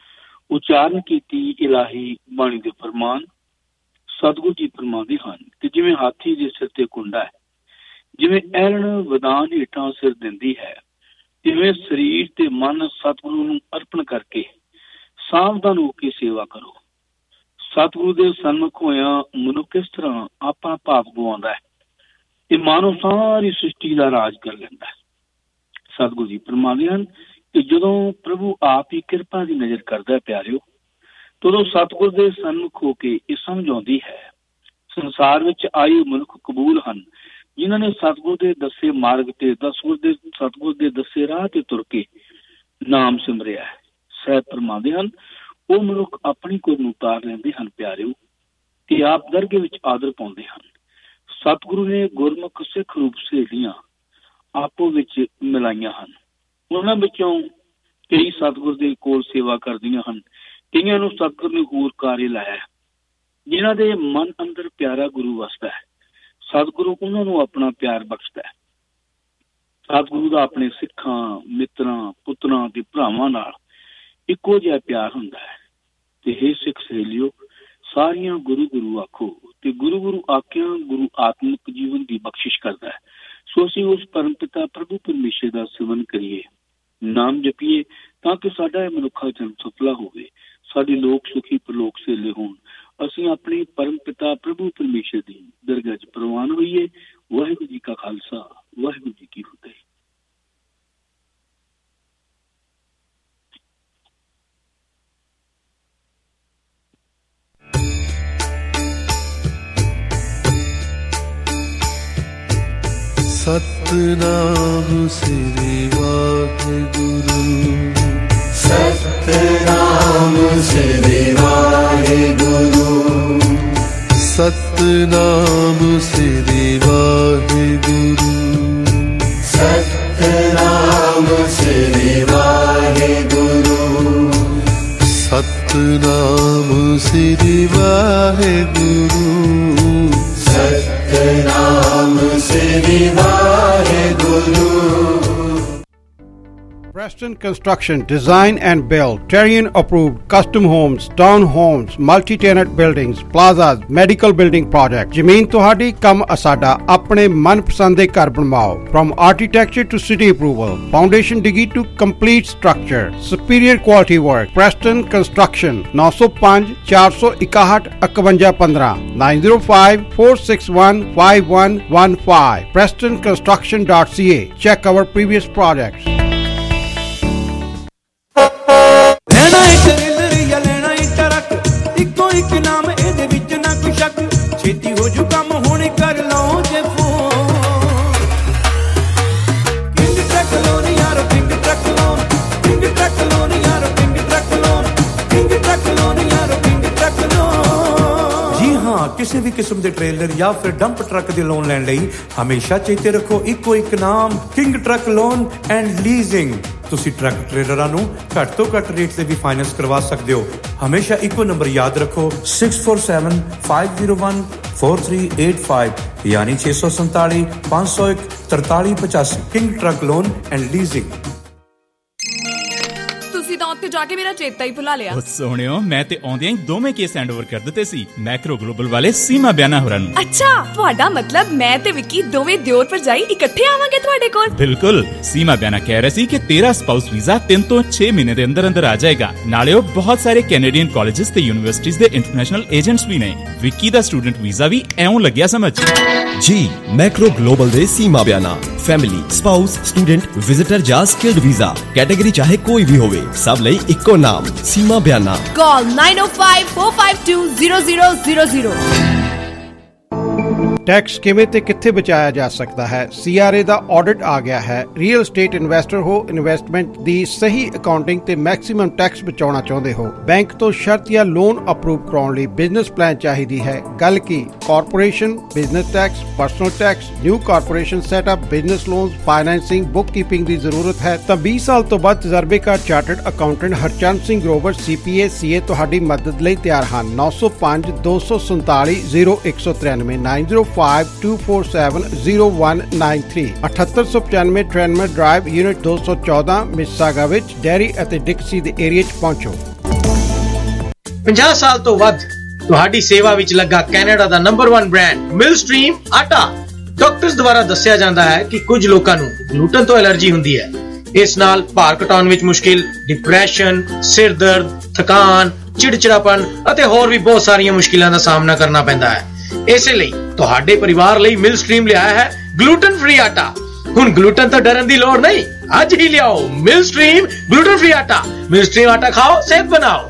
ਉਚਾਰਨ ਕੀਤੀ ਇਲਾਹੀ ਬਾਣੀ ਦੇ ਫਰਮਾਨ ਸਤਿਗੁਰੂ ਜੀ ਫਰਮਾਉਂਦੇ ਹਨ ਕਿ ਜਿਵੇਂ ਹਾਥੀ ਦੇ ਸਿਰ ਤੇ ਕੁੰਡਾ ਹੈ, ਜਿਵੇਂ ਐਲਣ ਵਿਦਾਨ ਹੇਠਾਂ ਸਿਰ ਦਿੰਦੀ ਹੈ, ਤਿਵੇਂ ਸਰੀਰ ਤੇ ਮਨ ਸਤਿਗੁਰੂ ਨੂੰ ਅਰਪਣ ਕਰਕੇ ਸਾਵਧਾਨ ਹੋ ਕੇ ਸੇਵਾ ਕਰੋ। ਸਤਿਗੁਰੂ ਦੇ ਸਨਮੁਖ ਹੋਇਆ ਮਨੁੱਖ ਕਿਸ ਤਰ੍ਹਾਂ ਆਪਣਾ ਭਾਵ ਗਵਾਉਂਦਾ ਹੈ ਤੇ ਮਾਨੋ ਸਾਰੀ ਸ੍ਰਿਸ਼ਟੀ ਦਾ ਰਾਜ ਕਰ ਲੈਂਦਾ ਹੈ। ਸਤਿਗੁਰੂ ਜੀ ਫਰਮਾਉਂਦੇ ਹਨ ਕਿ ਜਦੋਂ ਪ੍ਰਭੂ ਆਪ ਹੀ ਕਿਰਪਾ ਦੀ ਨਜ਼ਰ ਕਰਦਾ ਪਿਆਰਿਓ, ਤਦੋਂ ਸਤਿਗੁਰ ਦੇ ਸਨਮੁਖ ਹੋ ਕੇ ਇਹ ਸਮਝ ਆਉਂਦੀ ਹੈ ਸੰਸਾਰ ਵਿੱਚ ਆਏ ਮਨੁੱਖ ਕਬੂਲ ਹਨ ਜਿਨ੍ਹਾਂ ਨੇ ਸਤਿਗੁਰ ਦੇ ਦੱਸੇ ਮਾਰਗ ਤੇ ਦਸਵਰ ਦੇ ਸਤਿਗੁਰ ਦੇ ਦੱਸੇ ਰਾਹ ਤੇ ਤੁਰ ਕੇ ਨਾਮ ਸਿਮਰਿਆ ਹੈ। ਸਾਹਿਬ ਫਰਮਾਉਂਦੇ ਹਨ ਉਹ ਮਨੁੱਖ ਆਪਣੀ ਕੁਰ ਨੂੰ ਉਤਾਰ ਲੈਂਦੇ ਹਨ ਪਿਆਰਿਓ ਤੇ ਆਪ ਦਰਗੇ ਵਿੱਚ ਆਦਰ ਪਾਉਂਦੇ ਹਨ। ਸਤਿਗੁਰੂ ਨੇ ਗੁਰਮੁਖ ਸਿੱਖ ਰੂਪ ਸਹੇਲੀਆਂ ਆਪੋ ਵਿੱਚ ਮਿਲਾਈਆਂ ਹਨ। ਉਹਨਾਂ ਵਿੱਚੋਂ ਕਈ ਸਤਿਗੁਰ ਦੇ ਕੋਲ ਸੇਵਾ ਕਰਦੀਆਂ ਹਨ, ਕਈਆਂ ਨੂੰ ਸਤਿਗੁਰ ਨੇ ਹੋਰ ਕਾਰੇ ਲਾਇਆ ਜਿਨ੍ਹਾਂ ਦੇ ਮਨ ਅੰਦਰ ਪਿਆਰਾ ਗੁਰੂ ਵਸਦਾ ਹੈ। ਸਤਿਗੁਰੂ ਉਹਨਾਂ ਨੂੰ ਆਪਣਾ ਪਿਆਰ ਬਖਸ਼ਦਾ ਹੈ। ਸਤਿਗੁਰੂ ਦਾ ਆਪਣੇ ਸਿੱਖਾਂ ਮਿੱਤਰਾਂ ਪੁੱਤਰਾਂ ਤੇ ਭਰਾਵਾਂ ਨਾਲ ਇੱਕੋ ਜਿਹਾ ਪਿਆਰ ਹੁੰਦਾ ਹੈ। ਤੇ ਹੇ ਸਿੱਖ ਸਹੇਲਿਓ, ਸਾਰੀਆਂ ਗੁਰੂ ਗੁਰੂ ਆਖੋ ਤੇ ਗੁਰੂ ਗੁਰੂ ਆਖਿਆ ਗੁਰੂ ਆਤਮਿਕ ਜੀਵਨ ਦੀ ਬਖਸ਼ਿਸ਼ ਕਰਦਾ ਹੈ। ਸੋ ਅਸੀਂ ਉਸ ਪਰਮ ਪਿਤਾ ਪ੍ਰਭੂ ਪਰਮੇਸ਼ਰ ਦਾ ਸਿਮਰਨ ਕਰੀਏ, ਨਾਮ ਜਪੀਏ ਤਾਂ ਕਿ ਸਾਡਾ ਇਹ ਮਨੁੱਖਾ ਜਨਮ ਸਫਲਾ ਹੋਵੇ, ਸਾਡੇ ਲੋਕ ਸੁਖੀ ਪ੍ਰਲੋਕ ਸੇਲੇ ਹੋਣ, ਅਸੀਂ ਆਪਣੇ ਪਰਮ ਪਿਤਾ ਪ੍ਰਭੂ ਪਰਮੇਸ਼ਰ ਦੀ ਦਰਗਾਹ 'ਚ ਪ੍ਰਵਾਨ ਹੋਈਏ। ਵਾਹਿਗੁਰੂ ਜੀ ਕਾ ਖਾਲਸਾ ਵਾਹਿਗੁਰੂ ਜੀ ਕੀ ਫਤਿਹ। Satnam Shri Waheguru Satnam Shri Waheguru Satnam Shri Waheguru Satnam Shri Waheguru Satnam Shri Waheguru Satnam Shri Waheguru Preston Construction Design and Build Terrian approved custom homes, town homes, multi-tenant buildings, plazas, medical building projects. ਜ਼ਮੀਨ ਤੁਹਾਡੀ ਕੰਮ ਅਸਾਡਾ ਆਪਣੇ ਮਨਪਸੰਦ ਦੇ ਘਰ ਬਣਵਾਓ. From architecture to city approval, foundation digi to complete structure, superior quality work. Preston Construction nine oh five four one one one one one five nine oh five four six one five one one five preston construction dot c a. Check our previous projects. ਲੈਣਾ ਇੱਕ ਰੇਲਰ ਜਾਂ ਲੈਣਾ ਇੱਕ truck ਇੱਕੋ ਇੱਕ ਨਾਮ ਇਹਦੇ ਵਿੱਚ ਨਾ ਕੋਈ ਸ਼ੱਕ ਛੇਤੀ ਹੋ ਜੂ ਕੰਮ ਹੁਣ ਕਰ ਲਓ ਜੇ ਫੋਨ ਕਿੰਗ ਟਰੱਕ ਲੋਨ ਯਾਰੋ king truck loan king truck loan ਯਾਰੋ king truck loan king truck loan ਯਾਰੋ ਕਿੰਗ ਟਰੱਕ ਲੋਨ ਜੀ ਹਾਂ ਕਿਸੇ ਵੀ ਕਿਸਮ ਦੇ ਟ੍ਰੇਲਰ ਜਾਂ ਫਿਰ ਡੰਪ ਟਰੱਕ ਦੇ ਲੋਨ ਲੈਣ ਲਈ ਹਮੇਸ਼ਾ ਚੇਤੇ ਰੱਖੋ ਇੱਕੋ ਇੱਕ ਨਾਮ king truck loan and leasing ਤੁਸੀਂ ਟਰੱਕ ਟ੍ਰੇਲਰਾਂ ਨੂੰ ਘੱਟ ਤੋਂ ਘੱਟ ਰੇਟ ਤੇ ਵੀ ਫਾਈਨੈਂਸ ਕਰਵਾ ਸਕਦੇ ਹੋ ਹਮੇਸ਼ਾ ਇੱਕੋ ਨੰਬਰ ਯਾਦ ਰੱਖੋ six four seven five oh one four three eight five ਯਾਨੀ ਛੇ ਸੌ ਸੰਤਾਲੀ ਪੰਜ ਸੌ ਇੱਕ ਤਰਤਾਲੀ ਪਚਾਸੀ king truck loan and leasing ਤੁਸੀਂ ਤਾਂ ਉੱਥੇ ਜਾ ਕੇ ਮੇਰਾ ਚੇਤਾ ਹੀ ਭੁਲਾ ਲਿਆ ਉਹ ਸੋਹਣਿਓ ਮੈਂ ਤੇ ਆਉਂਦਿਆਂ ਹੀ ਦੋਵੇਂ ਕੇਸ ਹੈਂਡ ਓਵਰ ਕਰ ਦਿੱਤੇ ਸੀ ਮੈਕਰੋ ਗਲੋਬਲ ਵਾਲੇ ਸੀਮਾ ਬਿਆਨਾ ਹੋਰਾਂ ਨੂੰ ਅੱਛਾ ਤੁਹਾਡਾ ਮਤਲਬ ਮੈਂ ਤੇ ਵਿੱਕੀ ਦੋਵੇਂ ਦਿਓਰ ਭਰਜਾਈ ਇਕੱਠੇ ਆਵਾਂਗੇ ਤੁਹਾਡੇ ਕੋਲ ਬਿਲਕੁਲ ਸੀਮਾ ਬਿਆਨਾ ਕਹਿ ਰਹੀ ਸੀ ਕਿ ਤੇਰਾ ਸਪਾਊਸ ਵੀਜ਼ਾ ਤਿੰਨ ਤੋਂ ਛੇ ਮਹੀਨੇ ਦੇ ਅੰਦਰ ਅੰਦਰ ਆ ਜਾਏਗਾ ਨਾਲੇ ਉਹ ਬਹੁਤ ਸਾਰੇ ਕੈਨੇਡੀਅਨ ਕਾਲਜਸ ਤੇ ਯੂਨੀਵਰਸਿਟੀਜ਼ ਦੇ ਇੰਟਰਨੈਸ਼ਨਲ ਏਜੰਟਸ ਵੀ ਨੇ ਵਿੱਕੀ ਦਾ ਸਟੂਡੈਂਟ ਵੀਜ਼ਾ ਵੀ ਐਉਂ ਲੱਗਿਆ ਸਮਝ ਜੀ ਮੈਕਰੋ ਗਲੋਬਲ ਦੇ Seema Biana family spouse student visitor ਜਾਂ ਸਕਿਲਡ ਵੀਜ਼ਾ ਕੈਟਾਗਰੀ ਚਾਹੇ ਕੋਈ ਵੀ ਹੋਵੇ ਸਭ ਲਈ ਇੱਕੋ ਨਾਮ Seema Biana call nine oh five four five two zero zero zero zero tax ਕਿਵੇਂ ਤੇ ਕਿੱਥੇ ਬਚਾਇਆ ਜਾ ਸਕਦਾ ਹੈ C R A the audit ਆ ਗਿਆ ਹੈ ਰੀਅਲ ਸਟੇਟ ਇਨਵੈਸਟਰ ਹੋ ਇਨਵੈਸਟਮੈਂਟ ਦੀ ਸਹੀ ਅਕਾਊਂਟਿੰਗ ਤੇ ਮੈਕਸਿਮਮ ਟੈਕਸ ਬਚਾਉਣਾ ਚਾਹੁੰਦੇ ਹੋ ਬੈਂਕ ਤੋਂ ਸ਼ਰਤ ਜਾਂ ਲੋਨ ਅਪਰੂਵ ਕਰਾਉਣ ਲਈ ਬਿਜ਼ਨਸ ਪਲਾਨ ਚਾਹੀਦੀ ਹੈ ਗੱਲ ਕੀ corporation business tax personal tax new corporation setup business loans financing bookkeeping ਦੀ ਜ਼ਰੂਰਤ ਹੈ ਤਾਂ ਵੀਹ ਸਾਲ ਤੋਂ ਬਾਅਦ ਤਜਰਬੇਕਾਰ chartered accountant Harchand Singh Grover C P A C A ਤੁਹਾਡੀ ਮਦਦ ਲਈ ਤਿਆਰ ਹਨ ਨੌ ਸੌ ਪੰਜ ਦੋ ਸੌ ਸੰਤਾਲੀ ਜ਼ੀਰੋ ਇੱਕ ਸੌ ਤਰਾਨਵੇਂ nine zero five two four seven zero one nine three ਅਠੱਤਰ ਸੌ ਪਚਾਨਵੇਂ ਟ੍ਰੈਨਮਰ ਡਰਾਈਵ ਯੂਨਿਟ ਦੋ ਸੌ ਚੌਦਾਂ ਮਿਸਿਸਾਗਾ ਵਿੱਚ ਡੈਰੀ ਅਤੇ ਡਿਕਸੀ ਦੇ ਏਰੀਆ 'ਚ ਪਹੁੰਚੋ ਪੰਜਾਹ ਸਾਲ ਤੋਂ ਵੱਧ ਤੁਹਾਡੀ ਸੇਵਾ ਵਿੱਚ ਲੱਗਾ ਕੈਨੇਡਾ ਦਾ ਨੰਬਰ ਇੱਕ ਬ੍ਰਾਂਡ ਮਿਲਸਟ੍ਰੀਮ ਆਟਾ ਡਾਕਟਰਸ ਦੁਆਰਾ ਦੱਸਿਆ ਜਾਂਦਾ ਹੈ ਕਿ ਕੁਝ ਲੋਕਾਂ ਨੂੰ ਗਲੂਟਨ ਤੋਂ ਐਲਰਜੀ ਹੁੰਦੀ ਹੈ ਇਸ ਨਾਲ ਭਾਰ ਘਟਾਉਣ ਵਿੱਚ ਮੁਸ਼ਕਿਲ ਡਿਪਰੈਸ਼ਨ ਸਿਰ ਦਰਦ ਥਕਾਨ ਚਿੜਚਿੜਾਪਨ ਅਤੇ ਹੋਰ ਵੀ ਬਹੁਤ ਸਾਰੀਆਂ ਮੁਸ਼ਕਿਲਾਂ ਦਾ ਸਾਹਮਣਾ ਕਰਨਾ ਪੈਂਦਾ ਹੈ ਇਸੇ ਲਈ ਤੁਹਾਡੇ ਪਰਿਵਾਰ ਲਈ ਮਿਲਸਟ੍ਰੀਮ ਲਿਆਇਆ ਹੈ ਗਲੂਟਨ ਫ੍ਰੀ ਆਟਾ ਹੁਣ ਗਲੂਟਨ ਤੋਂ ਡਰਨ ਦੀ ਲੋੜ ਨਹੀਂ ਅੱਜ ਹੀ ਲਿਆਓ ਮਿਲਸਟ੍ਰੀਮ ਗਲੂਟਨ ਫ੍ਰੀ ਆਟਾ ਮਿਲਸਟ੍ਰੀਮ ਆਟਾ ਖਾਓ ਸਿਹਤ ਬਣਾਓ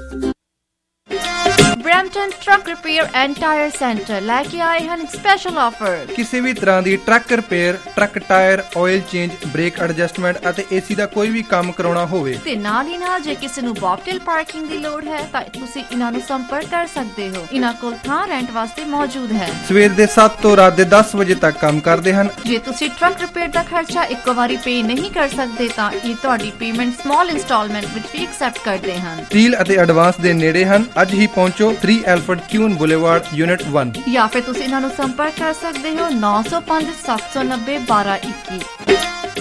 Brampton truck repair and tyre centre ਲੈ ਕੇ ਆਏ ਹਨ ਸਪੈਸ਼ਲ ਆਫਰ ਕਿਸੇ ਵੀ ਤਰ੍ਹਾਂ ਦੀ truck repair truck tyre oil change brake adjustment ਅਤੇ ਏਸੀ ਦਾ ਕੋਈ ਵੀ ਕੰਮ ਕਰਾਉਣਾ ਹੋਵੇ ਤੇ ਨਾਲ ਹੀ ਨਾਲ ਜੇ ਕਿਸੇ ਨੂੰ ਬੌਬਟੇਲ ਪਾਰਕਿੰਗ ਦੀ ਲੋੜ ਹੈ ਤਾਂ ਤੁਸੀਂ ਇਹਨਾਂ ਨੂੰ ਸੰਪਰਕ ਕਰ ਸਕਦੇ ਹੋ ਇਹਨਾਂ ਕੋਲ ਥਾਂ ਰੈਂਟ ਵਾਸਤੇ ਮੌਜੂਦ ਹੈ ਸਵੇਰ ਦੇ ਸੱਤ ਤੋਂ ਰਾਤ ਦੇ ਦਸ ਵਜੇ ਤੱਕ ਕੰਮ ਕਰਦੇ ਹਨ ਜੇ ਤੁਸੀਂ ਟਰੱਕ ਰਿਪੇਅਰ ਦਾ ਖਰਚਾ ਇੱਕੋ ਵਾਰੀ ਪੇ ਨਹੀਂ ਕਰ ਸਕਦੇ ਤਾਂ ਇਹ ਤੁਹਾਡੀ ਪੇਮੈਂਟ ਸਮਾਲ ਇੰਸਟਾਲਮੈਂਟ ਵਿੱਚ ਵੀ ਐਕਸੈਪਟ ਕਰਦੇ ਹਨ ਡੀਲ ਅਤੇ ਐਡਵਾਂਸ ਦੇ ਨੇੜੇ ਹਨ ਅੱਜ ਹੀ ਪਹੁੰਚੋ three Alfred Kuhn Boulevard Unit one ਜਾਂ ਫਿਰ ਤੁਸੀਂ ਇਹਨਾਂ ਨੂੰ ਸੰਪਰਕ ਕਰ ਸਕਦੇ ਹੋ nine oh five seven nine zero one two two one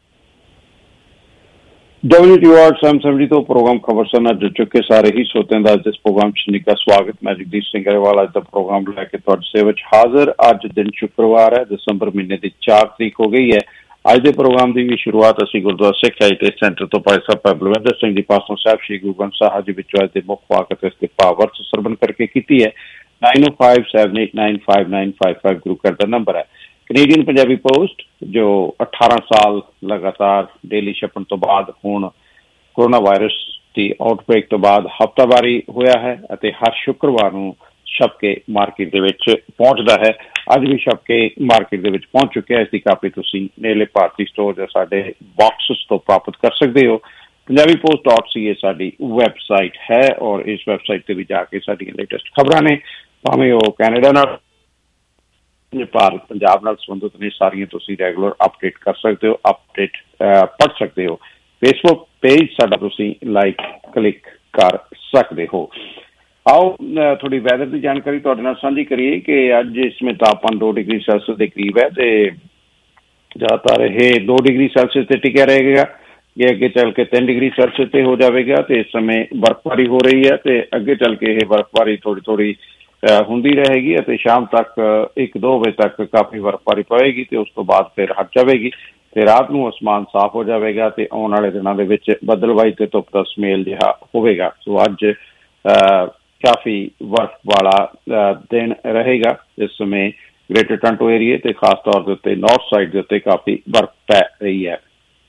W T O R seven seventy ਤੋਂ ਪ੍ਰੋਗਰਾਮ ਖਬਰਸਾਨਾ ਜੁੜ ਚੁੱਕੇ ਸਾਰੇ ਹੀ ਸੋਤਿਆਂ ਦਾ ਇਸ ਪ੍ਰੋਗਰਾਮ ਚ ਨਿੱਘਾ ਸਵਾਗਤ ਮੈਂ ਜਗਦੀਪ ਸਿੰਘ ਗਰੇਵਾਲ ਅੱਜ ਦਾ ਪ੍ਰੋਗਰਾਮ ਲੈ ਕੇ ਤੁਹਾਡੀ ਸੇਵਾ ਚ ਹਾਜ਼ਰ ਅੱਜ ਦਿਨ ਸ਼ੁੱਕਰਵਾਰ ਹੈ ਦਸੰਬਰ ਮਹੀਨੇ ਦੀ ਚਾਰ ਤਰੀਕ ਹੋ ਗਈ ਹੈ ਅੱਜ ਦੇ ਪ੍ਰੋਗਰਾਮ ਦੀ ਵੀ ਸ਼ੁਰੂਆਤ ਅਸੀਂ ਗੁਰਦੁਆਰਾ ਸਿੱਖ ਹੈਰੀਟੇਜ ਸੈਂਟਰ ਤੋਂ ਭਾਈ ਸਾਹਿਬ ਬਲਵਿੰਦਰ ਸਿੰਘ ਜੀ ਪਾਸੋਂ ਸਾਹਿਬ ਸ਼੍ਰੀ ਗੁਰੂ ਗ੍ਰੰਥ ਸਾਹਿਬ ਜੀ ਵਿੱਚੋਂ ਅੱਜ ਦੇ ਮੁੱਖ ਵਾਕ ਅਤੇ ਇਸਤਿਫਾ ਵਰਤ ਸਰਵਣ ਕਰਕੇ ਕੀਤੀ ਹੈ nine oh five seven eight nine five nine five five ਗੁਰੂ ਘਰ ਦਾ ਨੰਬਰ ਹੈ ਕੈਨੇਡੀਅਨ ਪੰਜਾਬੀ ਪੋਸਟ ਜੋ ਅਠਾਰਾਂ ਸਾਲ ਲਗਾਤਾਰ ਡੇਲੀ ਛਪਣ ਤੋਂ ਬਾਅਦ ਹੁਣ ਕੋਰੋਨਾ ਵਾਇਰਸ ਦੀ ਆਊਟਬ੍ਰੇਕ ਤੋਂ ਬਾਅਦ ਹਫ਼ਤਾਵਾਰੀ ਹੋਇਆ ਹੈ ਅਤੇ ਹਰ ਸ਼ੁੱਕਰਵਾਰ ਨੂੰ ਛਪ ਕੇ ਮਾਰਕੀਟ ਦੇ ਵਿੱਚ ਪਹੁੰਚਦਾ ਹੈ। ਅੱਜ ਵੀ ਛਪ ਕੇ ਮਾਰਕੀਟ ਦੇ ਵਿੱਚ ਪਹੁੰਚ ਚੁੱਕਿਆ। ਇਸ ਦੀ ਕਾਪੀ ਤੁਸੀਂ ਨੇੜੇ ਭਾਰਤੀ ਸਟੋਰ ਜਾਂ ਸਾਡੇ ਬਾਕਸਿਸ ਤੋਂ ਪ੍ਰਾਪਤ ਕਰ ਸਕਦੇ ਹੋ। Punjabi post dot C A ਸਾਡੀ ਵੈਬਸਾਈਟ ਹੈ ਔਰ ਇਸ ਵੈਬਸਾਈਟ ਤੇ ਵੀ ਜਾ ਕੇ ਸਾਡੀਆਂ ਲੇਟੈਸਟ ਖਬਰਾਂ ਨੇ, ਭਾਵੇਂ ਉਹ ਕੈਨੇਡਾ ਨਾਲ, ਭਾਰਤ, ਪੰਜਾਬ ਨਾਲ ਸੰਬੰਧਿਤ ਨੇ, ਸਾਰੀਆਂ ਤੁਸੀਂ ਰੈਗੂਲਰ ਅਪਡੇਟ ਕਰ ਸਕਦੇ ਹੋ, ਅਪਡੇਟ ਪੜ੍ਹ ਸਕਦੇ ਹੋ। ਫੇਸਬੁੱਕ ਪੇਜ ਸਾਡਾ ਤੁਸੀਂ ਲਾਈਕ ਕਲਿੱਕ ਕਰ ਸਕਦੇ ਹੋ। ਆਓ ਥੋੜੀ ਵੈਦਰ ਦੀ ਜਾਣਕਾਰੀ ਤੁਹਾਡੇ ਨਾਲ ਸਾਂਝੀ ਕਰੀਏ ਕਿ ਅੱਜ ਇਸ ਸਮੇਂ ਤਾਪਮਾਨ ਦੋ ਡਿਗਰੀ ਸੈਲਸੀਅਸ ਦੇ ਕਰੀਬ ਹੈ ਤੇ ਜ਼ਿਆਦਾਤਰ ਇਹ ਦੋ ਡਿਗਰੀ ਸੈਲਸੀਅਸ ਤੇ ਟਿਕਿਆ ਰਹੇਗਾ। ਇਹ ਅੱਗੇ ਚੱਲ ਕੇ ਤਿੰਨ ਡਿਗਰੀ ਸੈਲਸੀਅਸ ਤੇ ਹੋ ਜਾਵੇਗਾ ਤੇ ਇਸ ਸਮੇਂ ਬਰਫ਼ਬਾਰੀ ਹੋ ਰਹੀ ਹੈ ਤੇ ਅੱਗੇ ਚੱਲ ਕੇ ਇਹ ਬਰਫ਼ਬਾਰੀ ਥੋੜੀ ਥੋੜੀ ਹੁੰਦੀ ਰਹੇਗੀ ਅਤੇ ਸ਼ਾਮ ਤੱਕ ਇੱਕ ਦੋ ਵਜੇ ਤੱਕ ਕਾਫੀ ਬਰਫ਼ਬਾਰੀ ਪਵੇਗੀ ਤੇ ਉਸ ਤੋਂ ਬਾਅਦ ਫਿਰ ਹਟ ਜਾਵੇਗੀ ਤੇ ਰਾਤ ਨੂੰ ਅਸਮਾਨ ਸਾਫ਼ ਹੋ ਜਾਵੇਗਾ ਤੇ ਆਉਣ ਵਾਲੇ ਦਿਨਾਂ ਦੇ ਵਿੱਚ ਬੱਦਲਵਾਈ ਤੇ ਧੁੱਪ ਦਾ ਸੁਮੇਲ ਜਿਹਾ ਹੋਵੇਗਾ। ਸੋ ਅੱਜ ਕਾਫੀ ਬਰਫ਼ ਵਾਲਾ ਦਿਨ ਰਹੇਗਾ। ਇਸ ਸਮੇਂ ਗ੍ਰੇਟਰ ਟੋਰਾਂਟੋ ਏਰੀਏ ਤੇ ਖਾਸ ਤੌਰ ਦੇ ਉੱਤੇ ਨਾਰਥ ਸਾਈਡ ਦੇ ਉੱਤੇ ਕਾਫੀ ਬਰਫ਼ ਪੈ ਰਹੀ ਹੈ।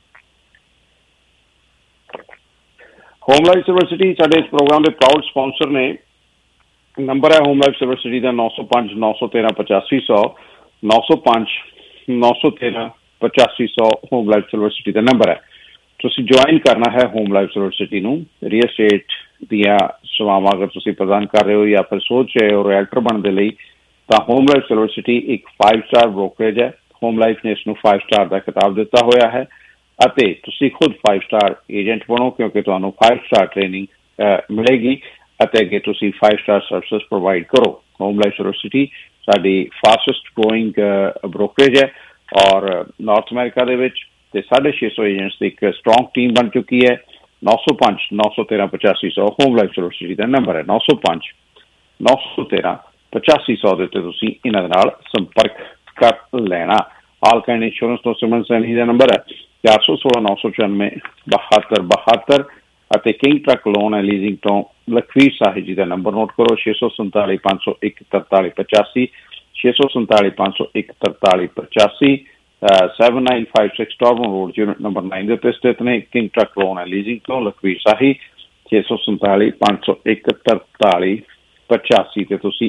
ਹੋਮ ਲਾਈਫ ਯੂਨੀਵਰਸਿਟੀ ਸਾਡੇ ਇਸ ਪ੍ਰੋਗਰਾਮ ਦੇ ਪ੍ਰਾਊਡ ਸਪਾਂਸਰ ਨੇ। ਨੰਬਰ ਹੈ ਹੋਮ ਲਾਈਫ ਯੂਨੀਵਰਸਿਟੀ ਦਾ ਨੌ ਸੌ ਪੰਜ ਨੌ ਸੌ ਤੇਰਾਂ ਪਚਾਸੀ ਸੌ ਨੌ ਸੌ ਪੰਜ ਨੌ ਸੌ ਤੇਰਾਂ ਪਚਾਸੀ ਸੌ ਹੋਮ ਲਾਈਫ ਯੂਨੀਵਰਸਿਟੀ ਦਾ ਨੰਬਰ ਹੈ। ਤੁਸੀਂ ਜੁਆਇਨ ਕਰਨਾ ਹੈ ਹੋਮ ਲਾਈਫ ਯੂਨੀਵਰਸਿਟੀ ਨੂੰ। ਰੀਅਲ ਸਟੇਟ ਦੀਆਂ ਸੇਵਾਵਾਂ ਅਗਰ ਤੁਸੀਂ ਪ੍ਰਦਾਨ ਕਰ ਰਹੇ ਹੋ ਜਾਂ ਫਿਰ ਸੋਚ ਰਹੇ ਹੋ ਰੈਲਟਰ ਬਣਨ ਦੇ ਲਈ ਤਾਂ ਹੋਮ ਲਾਈਫ ਯੂਨੀਵਰਸਿਟੀ ਇੱਕ ਫਾਈਵ ਸਟਾਰ ਬ੍ਰੋਕਰੇਜ ਹੈ। ਹੋਮ ਲਾਈਫ ਨੇ ਇਸ ਨੂੰ ਫਾਈਵ ਸਟਾਰ ਦਾ ਖਿਤਾਬ ਦਿੱਤਾ ਹੋਇਆ ਹੈ ਅਤੇ ਤੁਸੀਂ ਖੁਦ ਫਾਈਵ ਸਟਾਰ ਏਜੰਟ ਬਣੋ ਕਿਉਂਕਿ ਤੁਹਾਨੂੰ ਫਾਈਵ ਸਟਾਰ ਟ੍ਰੇਨਿੰਗ ਮਿਲੇਗੀ ਅਤੇ ਅੱਗੇ ਤੁਸੀਂ ਫਾਈਵ ਸਟਾਰ ਸਰਵਿਸਿਜ਼ ਪ੍ਰੋਵਾਈਡ ਕਰੋ। ਹੋਮ ਲਾਈਫ ਯੂਨੀਵਰਸਿਟੀ ਸਾਡੀ ਫਾਸਟੈਸਟ ਗਰੋਇੰਗ ਬ੍ਰੋਕਰੇਜ ਹੈ ਔਰ ਨਾਰਥ ਅਮਰੀਕਾ ਦੇ ਵਿੱਚ ਤੇ ਸਾਢੇ ਛੇ ਸੌ ਏਜੰਟਸ ਦੀ ਇੱਕ ਸਟਰੋਂਗ ਟੀਮ ਬਣ ਚੁੱਕੀ ਹੈ। ਨੌ ਸੌ ਪੰਜ ਨੌ ਸੌ ਤੇਰਾਂ ਪਚਾਸੀ ਸੌ ਹੋਮ ਲਾਈਫ ਯੂਨੀਵਰਸਿਟੀ ਦਾ ਨੰਬਰ ਹੈ। ਨੌ ਸੌ ਪੰਜ ਨੌ ਸੌ ਤੇਰਾਂ ਪਚਾਸੀ ਸੌ ਦੇ ਉੱਤੇ ਤੁਸੀਂ ਇਹਨਾਂ ਦੇ ਨਾਲ ਸੰਪਰਕ ਕਰ ਲੈਣਾ। ਆਲ ਕਾਇੰਡ ਇੰਸ਼ੋਰੈਂਸ ਤੋਂ ਸਿਮਰਨ ਸੈਣੀ ਦਾ ਨੰਬਰ ਹੈ ਚਾਰ ਸੌ ਸੋਲਾਂ ਨੌ ਸੌ ਚੁਰਾਨਵੇਂ ਬਹੱਤਰ ਬਹੱਤਰ ਅਤੇ king truck loan and leasing ਤੋਂ ਲਖਵੀਰ ਸਾਹਿਬ ਜੀ ਦਾ ਨੰਬਰ ਨੋਟ ਕਰੋ ਛੇ ਸੌ ਸੰਤਾਲੀ ਪੰਜ ਸੌ ਇੱਕ ਤਰਤਾਲੀ ਪਚਾਸੀ ਛੇ ਸੌ ਸੰਤਾਲੀ ਪੰਜ ਸੌ ਇੱਕ ਤਰਤਾਲੀ ਪਚਾਸੀ seven nine five six Torbram road unit number nine ਦੇ ਉੱਤੇ ਸਥਿਤ ਨੇ। King truck loan and leasing ਤੋਂ ਲਖਵੀਰ ਸਾਹਿਬ ਛੇ ਸੌ ਸੰਤਾਲੀ ਪੰਜ ਸੌ ਇੱਕ ਤਰਤਾਲੀ ਪਚਾਸੀ ਤੇ ਤੁਸੀਂ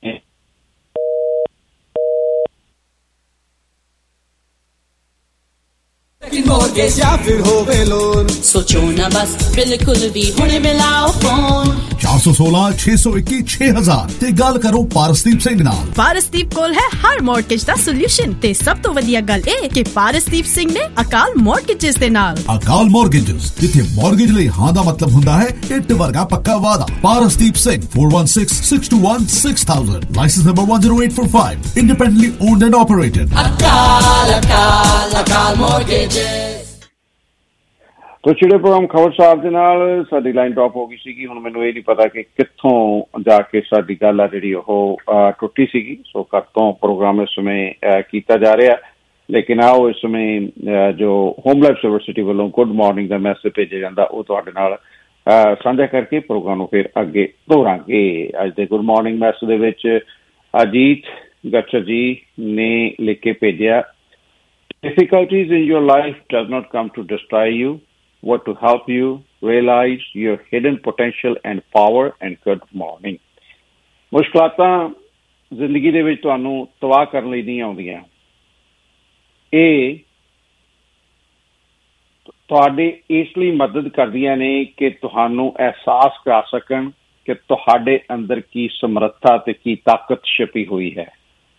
mortgage ਜਾਂ ਫਿਰ ਹੋਵੇ ਲੋਨ ਸੋਚੋ ਨਾ ਬਸ ਬਿਲਕੁਲ ਵੀ ਹੁਣੇ ਮਿਲਾਓ ਫੋਨ ਚਾਰ ਸੌ ਸੋਲਾਂ ਛੇ ਸੌ ਇੱਕੀ ਛੇ ਹਜ਼ਾਰ ਤੇ ਗੱਲ ਕਰੋ ਪਾਰਸਦੀਪ ਸਿੰਘ ਨਾਲ। ਪਾਰਸਦੀਪ ਕੋਲ ਹੈ ਹਰ ਮੌਰਗੇਜ ਦਾ ਸੋਲੂਸ਼ਨ ਤੇ ਸਭ ਤੋਂ ਵਧੀਆ ਗੱਲ ਇਹ ਕਿ ਪਾਰਸਦੀਪ ਸਿੰਘ ਨੇ ਅਕਾਲ ਮੌਰਗੇਜਸ ਦੇ ਨਾਲ। ਅਕਾਲ ਮੌਰਗੇਜਸ ਜਿੱਥੇ ਮੌਰਗੇਜ ਲਈ ਹਾਂ ਦਾ ਮਤਲਬ ਹੁੰਦਾ ਹੈ ਇੱਟ ਵਰਗਾ ਪੱਕਾ ਵਾਦਾ। Parasdeep Singh four one six six two one six thousand licence number one zero eight four five independently owned and operated। Akal Akal Akal mortgage. ਤੋ ਜਿਹੜੇ ਪ੍ਰੋਗਰਾਮ ਖਬਰ ਸਾਹਿਬ ਦੇ ਨਾਲ ਸਾਡੀ ਲਾਈਨ ਡ੍ਰੌਪ ਹੋ ਗਈ ਸੀਗੀ। ਹੁਣ ਮੈਨੂੰ ਇਹ ਨਹੀਂ ਪਤਾ ਕਿ ਕਿੱਥੋਂ ਜਾ ਕੇ ਸਾਡੀ ਗੱਲ ਆ ਜਿਹੜੀ ਉਹ ਟੁੱਟੀ ਸੀਗੀ। ਸੋ ਘਰ ਤੋਂ ਪ੍ਰੋਗਰਾਮ ਇਸ ਸਮੇਂ ਕੀਤਾ ਜਾ ਰਿਹਾ ਲੇਕਿਨ ਆਓ ਇਸ ਸਮੇਂ ਜੋ ਹੋਮ ਲਾਈਫ ਯੂਨੀਵਰਸਿਟੀ ਵੱਲੋਂ ਗੁੱਡ ਮਾਰਨਿੰਗ ਦਾ ਮੈਸੇਜ ਭੇਜਿਆ ਜਾਂਦਾ ਉਹ ਤੁਹਾਡੇ ਨਾਲ ਸਾਂਝਾ ਕਰਕੇ ਪ੍ਰੋਗਰਾਮ ਨੂੰ ਫਿਰ ਅੱਗੇ ਤੋਰਾਂਗੇ। ਅੱਜ ਦੇ ਗੁੱਡ ਮਾਰਨਿੰਗ ਮੈਸੇਜ ਦੇ ਵਿੱਚ ਅਜੀਤ ਗੱਛਰ ਜੀ ਨੇ ਲਿਖ ਕੇ ਭੇਜਿਆ difficulties in your life does not come to destroy you what to help you realize your hidden potential and power and good morning। ਮੁਸ਼ਕਲਾਤਾਂ ਜ਼ਿੰਦਗੀ ਦੇ ਵਿੱਚ ਤੁਹਾਨੂੰ ਤਬਾਹ ਕਰਨ ਲਈ ਨਹੀਂ ਆਉਂਦੀਆਂ, ਇਹ ਤੁਹਾਡੇ ਇਸ ਲਈ ਮਦਦ ਕਰਦੀਆਂ ਨੇ ਕਿ ਤੁਹਾਨੂੰ ਅਹਿਸਾਸ ਕਰਾ ਸਕਣ ਕਿ ਤੁਹਾਡੇ ਅੰਦਰ ਕੀ ਸਮਰੱਥਾ ਤੇ ਕੀ ਤਾਕਤ ਛਿਪੀ ਹੋਈ ਹੈ।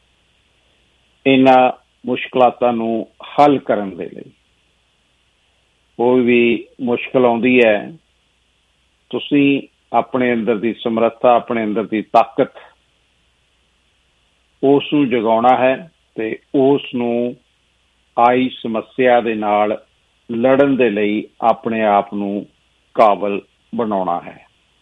ਇਹਨਾਂ ਮੁਸ਼ਕਲਾਤਾਂ ਨੂੰ ਹੱਲ ਕਰਨ ਦੇ ਲਈ ਕੋਈ ਵੀ ਮੁਸ਼ਕਲ ਆਉਂਦੀ ਹੈ ਤੁਸੀਂ ਆਪਣੇ ਅੰਦਰ ਦੀ ਸਮਰੱਥਾ ਆਪਣੇ ਅੰਦਰ ਦੀ ਤਾਕਤ ਉਸ ਨੂੰ ਜਗਾਉਣਾ ਹੈ ਤੇ ਉਸ ਨੂੰ ਆਈ ਸਮੱਸਿਆ ਦੇ ਨਾਲ ਲੜਨ ਦੇ ਲਈ ਆਪਣੇ ਆਪ ਨੂੰ ਕਾਬਲ ਬਣਾਉਣਾ ਹੈ।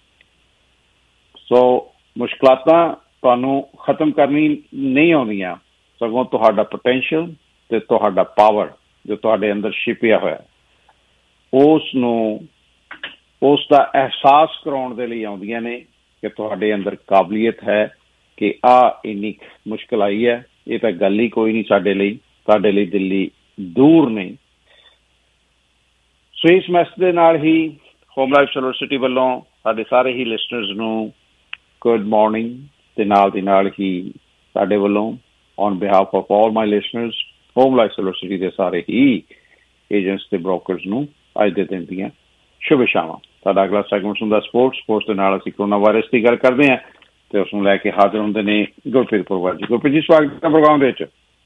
ਸੋ ਮੁਸ਼ਕਲਾਤਾਂ ਤੁਹਾਨੂੰ ਖਤਮ ਕਰਨੀ ਨਹੀਂ ਆਉਂਦੀਆਂ, ਸਗੋਂ ਤੁਹਾਡਾ ਪੋਟੈਂਸ਼ੀਅਲ ਤੇ ਤੁਹਾਡਾ ਪਾਵਰ ਜੋ ਤੁਹਾਡੇ ਅੰਦਰ ਛਿਪਿਆ ਹੋਇਆ ਉਸ ਨੂੰ ਉਸ ਦਾ ਅਹਿਸਾਸ ਕਰਾਉਣ ਦੇ ਲਈ ਆਉਂਦੀਆਂ ਨੇ ਕਿ ਤੁਹਾਡੇ ਅੰਦਰ ਕਾਬਲੀਅਤ ਹੈ ਕਿ ਆਹ ਇੰਨੀ ਮੁਸ਼ਕਿਲ ਆਈ ਹੈ, ਇਹ ਤਾਂ ਗੱਲ ਹੀ ਕੋਈ ਨਹੀਂ ਸਾਡੇ ਲਈ, ਤੁਹਾਡੇ ਲਈ ਦਿੱਲੀ ਦੂਰ ਨਹੀਂ। ਸੋ ਇਸ ਮੈਸੇਜ ਦੇ ਨਾਲ ਹੀ ਹੋਮ ਲਾਈਫ ਯੂਨੀਵਰਸਿਟੀ ਵੱਲੋਂ ਸਾਡੇ ਸਾਰੇ ਹੀ ਲਿਸਨਰਸ ਨੂੰ ਗੁੱਡ ਮਾਰਨਿੰਗ ਤੇ ਨਾਲ ਦੀ ਨਾਲ ਹੀ ਸਾਡੇ ਵੱਲੋਂ on behalf of all my listeners home life ਸੋਲਿਸਿਟੀ ਦੇ ਸਾਰੇ ਹੀ ਏਜੰਟਸ ਤੇ ਬ੍ਰੋਕਰਸ ਨੂੰ ਅੱਜ ਦੇ ਦਿਨ ਦੀਆਂ ਸ਼ੁਭ ਸ਼ਾਮਾਂ। ਸਾਡਾ ਅਗਲਾ ਸੈਗਮੈਂਟ ਹੁੰਦਾ ਸਪੋਰਟਸ। ਸਪੋਰਟਸ ਦੇ ਨਾਲ ਅਸੀਂ ਕੋਰੋਨਾ ਵਾਇਰਸ ਦੀ ਗੱਲ ਕਰਦੇ ਹਾਂ ਤੇ ਉਸ ਨੂੰ ਲੈ ਕੇ ਹਾਜ਼ਰ ਹੁੰਦੇ ਨੇ ਗੁਰਪ੍ਰੀਤ ਪੁਰਵਾਲ ਜੀ। ਗੁਰਪ੍ਰੀਤ ਜੀ, ਸਵਾਗਤ ਹੈ ਪ੍ਰੋਗਰਾਮ ਦੇ ਵਿੱਚ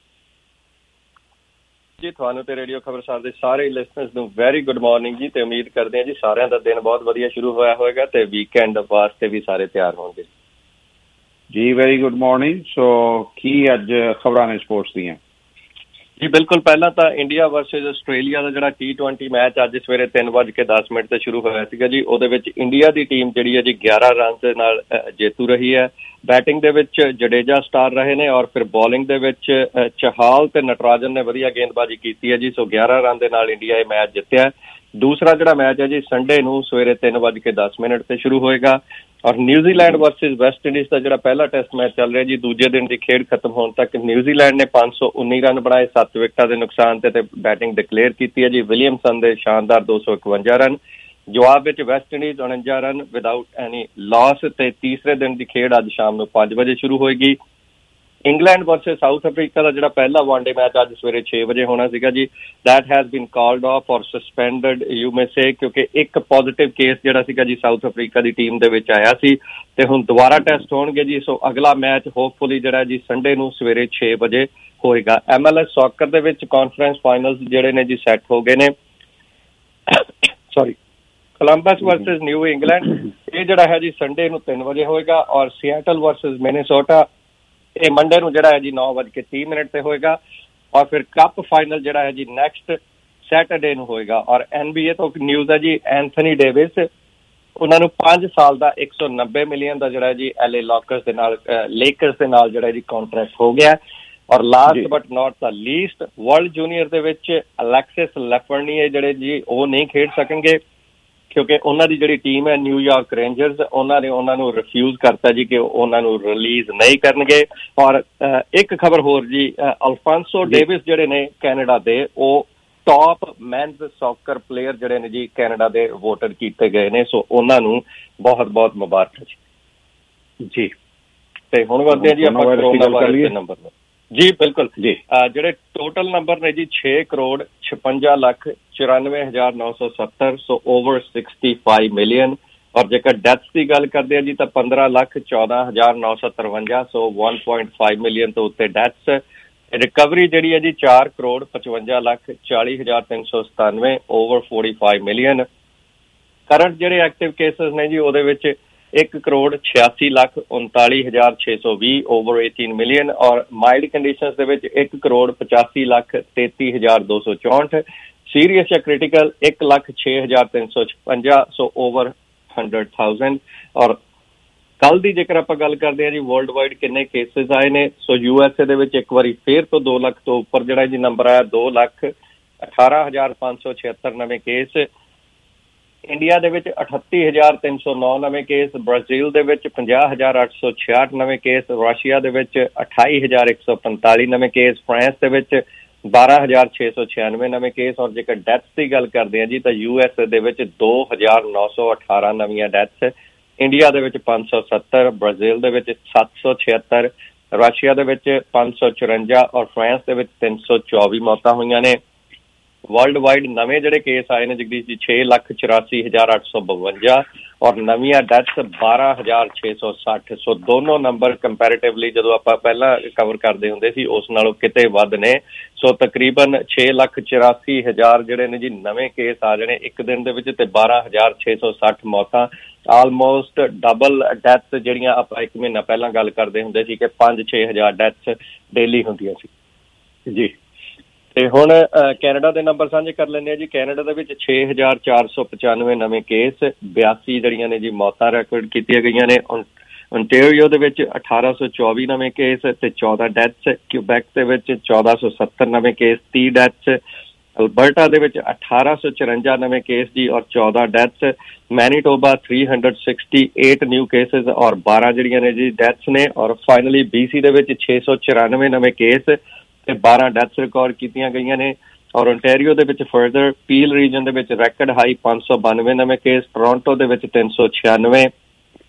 ਜੀ। ਤੁਹਾਨੂੰ ਤੇ ਰੇਡੀਓ ਖਬਰਸਾਰ ਦੇ ਸਾਰੇ ਲਿਸਨਰਸ ਨੂੰ ਵੈਰੀ ਗੁੱਡ ਮਾਰਨਿੰਗ ਜੀ, ਤੇ ਉਮੀਦ ਕਰਦੇ ਹਾਂ ਜੀ ਸਾਰਿਆਂ ਦਾ ਦਿਨ ਬਹੁਤ ਵਧੀਆ ਸ਼ੁਰੂ ਹੋਇਆ ਹੋਏਗਾ ਤੇ ਵੀਕਐਂਡ ਵਾਸਤੇ ਵੀ ਸਾਰੇ ਤਿਆਰ ਹੋਣਗੇ ਜੀ। Very good morning. ਸੋ ਕੀ ਅੱਜ ਖਬਰਾਂ ਨੇ ਸਪੋਰਟਸ ਦੀਆਂ? ਜੀ ਬਿਲਕੁਲ, ਪਹਿਲਾਂ ਤਾਂ ਇੰਡੀਆ ਵਰਸਸ ਆਸਟ੍ਰੇਲੀਆ ਦਾ ਜਿਹੜਾ ਟੀ ਟਵੈਂਟੀ ਮੈਚ ਅੱਜ ਸਵੇਰੇ ਤਿੰਨ ਵੱਜ ਕੇ ਦਸ ਮਿੰਟ ਤੇ ਸ਼ੁਰੂ ਹੋਇਆ ਸੀਗਾ ਜੀ। ਉਹਦੇ ਵਿੱਚ ਇੰਡੀਆ ਦੀ ਟੀਮ ਜਿਹੜੀ ਹੈ ਜੀ ਗਿਆਰਾਂ ਰਨ ਦੇ ਨਾਲ ਜੇਤੂ ਰਹੀ ਹੈ। ਬੈਟਿੰਗ ਦੇ ਵਿੱਚ ਜਡੇਜਾ ਸਟਾਰ ਰਹੇ ਨੇ ਔਰ ਫਿਰ ਬੋਲਿੰਗ ਦੇ ਵਿੱਚ ਚਹਾਲ ਤੇ ਨਟਰਾਜਨ ਨੇ ਵਧੀਆ ਗੇਂਦਬਾਜ਼ੀ ਕੀਤੀ ਹੈ ਜੀ। ਸੋ ਗਿਆਰਾਂ ਰਨ ਦੇ ਨਾਲ ਇੰਡੀਆ ਇਹ ਮੈਚ ਜਿੱਤਿਆ। ਦੂਸਰਾ ਜਿਹੜਾ ਮੈਚ ਹੈ ਜੀ ਸੰਡੇ ਨੂੰ ਸਵੇਰੇ ਤਿੰਨ ਵੱਜ ਕੇ ਦਸ ਮਿੰਟ ਤੇ ਸ਼ੁਰੂ ਹੋਏਗਾ ਔਰ ਨਿਊਜ਼ੀਲੈਂਡ ਵਰਸਸ ਵੈਸਟ ਇੰਡੀਜ਼ ਦਾ ਜਿਹੜਾ ਪਹਿਲਾ ਟੈਸਟ ਮੈਚ ਚੱਲ ਰਿਹਾ ਜੀ, ਦੂਜੇ ਦਿਨ ਦੀ ਖੇਡ ਖਤਮ ਹੋਣ ਤੱਕ ਨਿਊਜ਼ੀਲੈਂਡ ਨੇ ਪੰਜ ਸੌ ਉੱਨੀ ਰਨ ਬਣਾਏ, ਸੱਤ ਵਿਕਟਾਂ ਦੇ ਨੁਕਸਾਨ ਤੇ ਤੇ ਬੈਟਿੰਗ ਡਿਕਲੇਅਰ ਕੀਤੀ ਹੈ ਜੀ। ਵਿਲੀਅਮਸਨ ਦੇ ਸ਼ਾਨਦਾਰ ਦੋ ਸੌ ਇਕਵੰਜਾ ਰਨ। ਜਵਾਬ ਵਿੱਚ ਵੈਸਟ ਇੰਡੀਜ਼ ਉਣੰਜਾ ਰਨ ਵਿਦਆਊਟ ਐਨੀ ਲਾਸ। ਤੇ ਤੀਸਰੇ ਦਿਨ ਦੀ ਖੇਡ ਅੱਜ ਸ਼ਾਮ ਨੂੰ ਪੰਜ ਵਜੇ ਸ਼ੁਰੂ ਹੋਏਗੀ। ਇੰਗਲੈਂਡ ਵਰਸਸ ਸਾਊਥ ਅਫਰੀਕਾ ਦਾ ਜਿਹੜਾ ਪਹਿਲਾ ਵਨਡੇ ਮੈਚ ਅੱਜ ਸਵੇਰੇ ਛੇ ਵਜੇ ਹੋਣਾ ਸੀਗਾ ਜੀ, that has been called off or suspended you may say, ਕਿਉਂਕਿ ਇੱਕ ਪੋਜ਼ੀਟਿਵ ਕੇਸ ਜਿਹੜਾ ਸੀਗਾ ਜੀ ਸਾਊਥ ਅਫਰੀਕਾ ਦੀ ਟੀਮ ਦੇ ਵਿੱਚ ਆਇਆ ਸੀ ਤੇ ਹੁਣ ਦੁਬਾਰਾ ਟੈਸਟ ਹੋਣਗੇ ਜੀ। ਸੋ ਅਗਲਾ ਮੈਚ ਹੋਪਫੁਲੀ ਜਿਹੜਾ ਜੀ ਸੰਡੇ ਨੂੰ ਸਵੇਰੇ ਛੇ ਵਜੇ ਹੋਏਗਾ। ਐਮ ਐਲ ਐਸ ਸੌਕਰ ਦੇ ਵਿੱਚ ਕਾਨਫਰੰਸ ਫਾਈਨਲਸ ਜਿਹੜੇ ਨੇ ਜੀ ਸੈੱਟ ਹੋ ਗਏ ਨੇ। Sorry Columbus versus New England ਇਹ ਜਿਹੜਾ ਹੈ ਜੀ ਸੰਡੇ ਨੂੰ ਤਿੰਨ ਵਜੇ ਹੋਏਗਾ ਔਰ ਸੀਐਟਲ ਵਰਸਸ ਮਿਨੇਸੋਟਾ ਇਹ ਮੰਡੇ ਨੂੰ ਜਿਹੜਾ ਹੈ ਜੀ ਨੌ ਵੱਜ ਕੇ ਤੀਹ ਮਿੰਟ ਤੇ ਹੋਏਗਾ ਔਰ ਫਿਰ ਕੱਪ ਫਾਈਨਲ ਜਿਹੜਾ ਹੈ ਜੀ ਨੈਕਸਟ ਸੈਟਰਡੇ ਨੂੰ ਹੋਏਗਾ। ਔਰ ਐਨ ਬੀ ਏ ਤੋਂ ਨਿਊਜ਼ ਹੈ ਜੀ, ਐਂਥਨੀ ਡੇਵਿਸ ਉਹਨਾਂ ਨੂੰ ਪੰਜ ਸਾਲ ਦਾ ਇੱਕ ਸੌ ਨੱਬੇ ਮਿਲੀਅਨ ਦਾ ਜਿਹੜਾ ਜੀ ਐਲ ਏ ਲਾਕਰਸ ਦੇ ਨਾਲ ਲੇਕਰਸ ਦੇ ਨਾਲ ਜਿਹੜਾ ਜੀ ਕੰਟਰੈਕਟ ਹੋ ਗਿਆ। ਔਰ last but not the least world junior ਦੇ ਵਿੱਚ ਅਲੈਕਸਿਸ ਲੈਫਰਨੀਏ ਜਿਹੜੇ ਜੀ ਉਹ ਨਹੀਂ ਖੇਡ ਸਕਣਗੇ ਕਿਉਂਕਿ ਉਹਨਾਂ ਦੀ ਜਿਹੜੀ ਟੀਮ ਹੈ ਨਿਊਯਾਰਕ ਰੇਂਜਰਸ ਉਹਨਾਂ ਨੇ ਉਹਨਾਂ ਨੂੰ ਰਿਫਿਊਜ਼ ਕਰਤਾ ਜੀ ਕਿ ਉਹਨਾਂ ਨੂੰ ਰਿਲੀਜ਼ ਨਹੀਂ ਕਰਨਗੇ। ਔਰ ਇੱਕ ਖਬਰ ਹੋਰ ਜੀ, ਅਲਫਾਂਸੋ ਡੇਵਿਸ ਜਿਹੜੇ ਨੇ ਕੈਨੇਡਾ ਦੇ ਉਹ ਟੌਪ ਮੈਨਸ ਸੌਕਰ ਪਲੇਅਰ ਜਿਹੜੇ ਨੇ ਜੀ ਕੈਨੇਡਾ ਦੇ ਵੋਟਰ ਕੀਤੇ ਗਏ ਨੇ। ਸੋ ਉਹਨਾਂ ਨੂੰ ਬਹੁਤ ਬਹੁਤ ਮੁਬਾਰਕ ਜੀ। ਜੀ ਤੇ ਹੁਣ ਵਧਦੇ ਹਾਂ ਜੀ ਆਪਾਂ ਕੋਰੋਨਾ ਵਾਇਰਸ ਦੇ ਨੰਬਰ ਨੂੰ। ਜੀ ਬਿਲਕੁਲ ਜੀ, ਜਿਹੜੇ ਟੋਟਲ ਨੰਬਰ ਨੇ ਜੀ ਛੇ ਕਰੋੜ ਛਪੰਜਾ ਲੱਖ ਚੁਰਾਨਵੇਂ ਹਜ਼ਾਰ ਨੌ ਸੌ ਸੱਤਰ so over sixty five million. ਔਰ ਜੇਕਰ ਡੈਥਸ ਦੀ ਗੱਲ ਕਰਦੇ ਹਾਂ ਜੀ ਤਾਂ ਪੰਦਰਾਂ ਲੱਖ ਚੌਦਾਂ ਹਜ਼ਾਰ ਨੌ ਸੌ ਤਰਵੰਜਾ so one point five million ਤੋਂ ਉੱਤੇ ਡੈਥਸ। ਰਿਕਵਰੀ ਜਿਹੜੀ ਹੈ ਜੀ ਚਾਰ ਕਰੋੜ ਪਚਵੰਜਾ ਲੱਖ ਚਾਲੀ ਹਜ਼ਾਰ ਤਿੰਨ ਸੌ ਸਤਾਨਵੇਂ over forty five million. Current ਜਿਹੜੇ ਐਕਟਿਵ ਕੇਸਿਸ ਨੇ ਜੀ ਉਹਦੇ ਵਿੱਚ ਇੱਕ ਕਰੋੜ ਛਿਆਸੀ ਲੱਖ ਉਨਤਾਲੀ ਹਜ਼ਾਰ ਛੇ ਸੌ ਵੀਹ ਓਵਰ ਏਟੀਨ ਮਿਲੀਅਨ ਔਰ ਮਾਈਲਡ ਕੰਡੀਸ਼ਨਸ ਦੇ ਵਿੱਚ ਇੱਕ ਕਰੋੜ ਪਚਾਸੀ ਲੱਖ ਤੇਤੀ ਹਜ਼ਾਰ ਦੋ ਸੌ ਚੌਂਹਠ। ਸੀਰੀਅਸ ਜਾਂ ਕ੍ਰਿਟੀਕਲ ਇੱਕ ਲੱਖ ਛੇ ਹਜ਼ਾਰ ਤਿੰਨ ਸੌ ਛਪੰਜਾ ਸੋ ਓਵਰ ਹੰਡਰਡ ਥਾਊਜ਼ੈਂਡ। ਔਰ ਕੱਲ ਦੀ ਜੇਕਰ ਆਪਾਂ ਗੱਲ ਕਰਦੇ ਹਾਂ ਜੀ ਵਰਲਡ ਵਾਈਡ ਕਿੰਨੇ ਕੇਸਿਸ ਆਏ ਨੇ, ਸੋ ਯੂ ਐਸ ਏ ਦੇ ਵਿੱਚ ਇੱਕ ਵਾਰੀ ਫੇਰ ਤੋਂ ਦੋ ਲੱਖ ਤੋਂ ਉੱਪਰ ਜਿਹੜਾ ਜੀ ਨੰਬਰ ਆਇਆ, ਦੋ ਲੱਖ ਅਠਾਰਾਂ ਹਜ਼ਾਰ ਪੰਜ ਸੌ ਛਿਅੱਤਰ ਨਵੇਂ ਕੇਸ। ਇੰਡੀਆ ਦੇ ਵਿੱਚ ਅਠੱਤੀ ਹਜ਼ਾਰ ਤਿੰਨ ਸੌ ਨੌ ਨਵੇਂ ਕੇਸ, ਬ੍ਰਾਜ਼ੀਲ ਦੇ ਵਿੱਚ ਪੰਜਾਹ ਹਜ਼ਾਰ ਅੱਠ ਸੌ ਛਿਆਹਠ ਨਵੇਂ ਕੇਸ, ਰਸ਼ੀਆ ਦੇ ਵਿੱਚ ਅਠਾਈ ਹਜ਼ਾਰ ਇੱਕ ਸੌ ਪੰਤਾਲੀ ਨਵੇਂ ਕੇਸ, ਫਰਾਂਸ ਦੇ ਵਿੱਚ ਬਾਰਾਂ ਹਜ਼ਾਰ ਛੇ ਸੌ ਛਿਆਨਵੇਂ ਨਵੇਂ ਕੇਸ। ਔਰ ਜੇਕਰ ਡੈਥਸ ਦੀ ਗੱਲ ਕਰਦੇ ਹਾਂ ਜੀ ਤਾਂ ਯੂ ਐਸ ਏ ਦੇ ਵਿੱਚ ਦੋ ਹਜ਼ਾਰ ਨੌ ਸੌ ਅਠਾਰਾਂ ਨਵੀਆਂ ਡੈਥਸ, ਇੰਡੀਆ ਦੇ ਵਿੱਚ ਪੰਜ ਸੌ ਸੱਤਰ, ਬ੍ਰਾਜ਼ੀਲ ਦੇ ਵਿੱਚ ਸੱਤ ਸੌ ਛਿਅੱਤਰ, ਰਸ਼ੀਆ ਦੇ ਵਿੱਚ ਪੰਜ ਸੌ ਚੁਰੰਜਾ ਔਰ ਫਰਾਂਸ ਦੇ ਵਿੱਚ ਤਿੰਨ ਸੌ ਚੌਵੀ ਮੌਤਾਂ ਹੋਈਆਂ ਨੇ। ਵਰਲਡ ਵਾਈਡ ਨਵੇਂ ਜਿਹੜੇ ਕੇਸ ਆਏ ਨੇ ਜਗਦੀਸ਼ ਜੀ ਛੇ ਲੱਖ ਚੁਰਾਸੀ ਹਜ਼ਾਰ ਅੱਠ ਸੌ ਬਵੰਜਾ ਔਰ ਨਵੀਆਂ ਡੈਥਸ ਬਾਰਾਂ ਹਜ਼ਾਰ ਛੇ ਸੌ ਸੱਠ। ਸੋ ਦੋਨੋਂ ਨੰਬਰ ਕੰਪੈਰੇਟਿਵਲੀ ਜਦੋਂ ਆਪਾਂ ਪਹਿਲਾਂ ਕਵਰ ਕਰਦੇ ਹੁੰਦੇ ਸੀ ਉਸ ਨਾਲੋਂ ਕਿਤੇ ਵੱਧ ਨੇ। ਸੋ ਤਕਰੀਬਨ ਛੇ ਲੱਖ ਚੁਰਾਸੀ ਹਜ਼ਾਰ ਜਿਹੜੇ ਨੇ ਜੀ ਨਵੇਂ ਕੇਸ ਆ ਜਾਣੇ ਇੱਕ ਦਿਨ ਦੇ ਵਿੱਚ ਤੇ ਬਾਰਾਂ ਹਜ਼ਾਰ ਛੇ ਸੌ ਸੱਠ ਮੌਤਾਂ, ਆਲਮੋਸਟ ਡਬਲ ਡੈਥਸ ਜਿਹੜੀਆਂ ਆਪਾਂ ਇੱਕ ਮਹੀਨਾ ਪਹਿਲਾਂ ਗੱਲ ਕਰਦੇ ਹੁੰਦੇ ਸੀ ਕਿ ਪੰਜ ਛੇ ਹਜ਼ਾਰ ਡੈਥਸ ਡੇਲੀ ਹੁੰਦੀਆਂ ਸੀ ਜੀ। ਤੇ ਹੁਣ ਕੈਨੇਡਾ ਦੇ ਨੰਬਰ ਸਾਂਝੇ ਕਰ ਲੈਂਦੇ ਆ ਜੀ। ਕੈਨੇਡਾ ਦੇ ਵਿੱਚ ਛੇ ਹਜ਼ਾਰ ਚਾਰ ਸੌ ਪਚਾਨਵੇਂ ਨਵੇਂ ਕੇਸ, ਬਿਆਸੀ ਜਿਹੜੀਆਂ ਨੇ ਜੀ ਮੌਤਾਂ ਰਿਕਾਰਡ ਕੀਤੀਆਂ ਗਈਆਂ ਨੇ। ontario ਦੇ ਵਿੱਚ ਅਠਾਰਾਂ ਸੌ ਚੌਵੀ ਨਵੇਂ ਕੇਸ ਤੇ ਚੌਦਾਂ ਡੈਥਸ, ਕਿਊਬੈਕ ਦੇ ਵਿੱਚ ਚੌਦਾਂ ਸੌ ਸੱਤਰ ਨਵੇਂ ਕੇਸ, ਤੀਹ ਡੈਥਸ, ਅਲਬਰਟਾ ਦੇ ਵਿੱਚ ਅਠਾਰਾਂ ਸੌ ਚੁਰੰਜਾ ਨਵੇਂ ਕੇਸ ਜੀ ਔਰ ਚੌਦਾਂ deaths, Manitoba three hundred sixty eight new cases ਔਰ ਬਾਰਾਂ ਜਿਹੜੀਆਂ ਨੇ ਜੀ ਡੈਥਸ ਨੇ। ਔਰ ਫਾਈਨਲੀ ਬੀ ਸੀ ਦੇ ਵਿੱਚ ਛੇ ਸੌ ਚੁਰਾਨਵੇਂ ਨਵੇਂ ਕੇਸ ਤੇ ਬਾਰਾਂ ਡੈਥਸ ਰਿਕਾਰਡ ਕੀਤੀਆਂ ਗਈਆਂ ਨੇ। ਔਰ ontario ਦੇ ਵਿੱਚ ਫਰਦਰ ਪੀਲ ਰੀਜਨ ਦੇ ਵਿੱਚ ਰੈਕਡ ਹਾਈ ਪੰਜ ਸੌ ਬਾਨਵੇਂ ਨਵੇਂ ਕੇਸ, ਟੋਰਾਂਟੋ ਦੇ ਵਿੱਚ ਤਿੰਨ ਸੌ ਛਿਆਨਵੇਂ,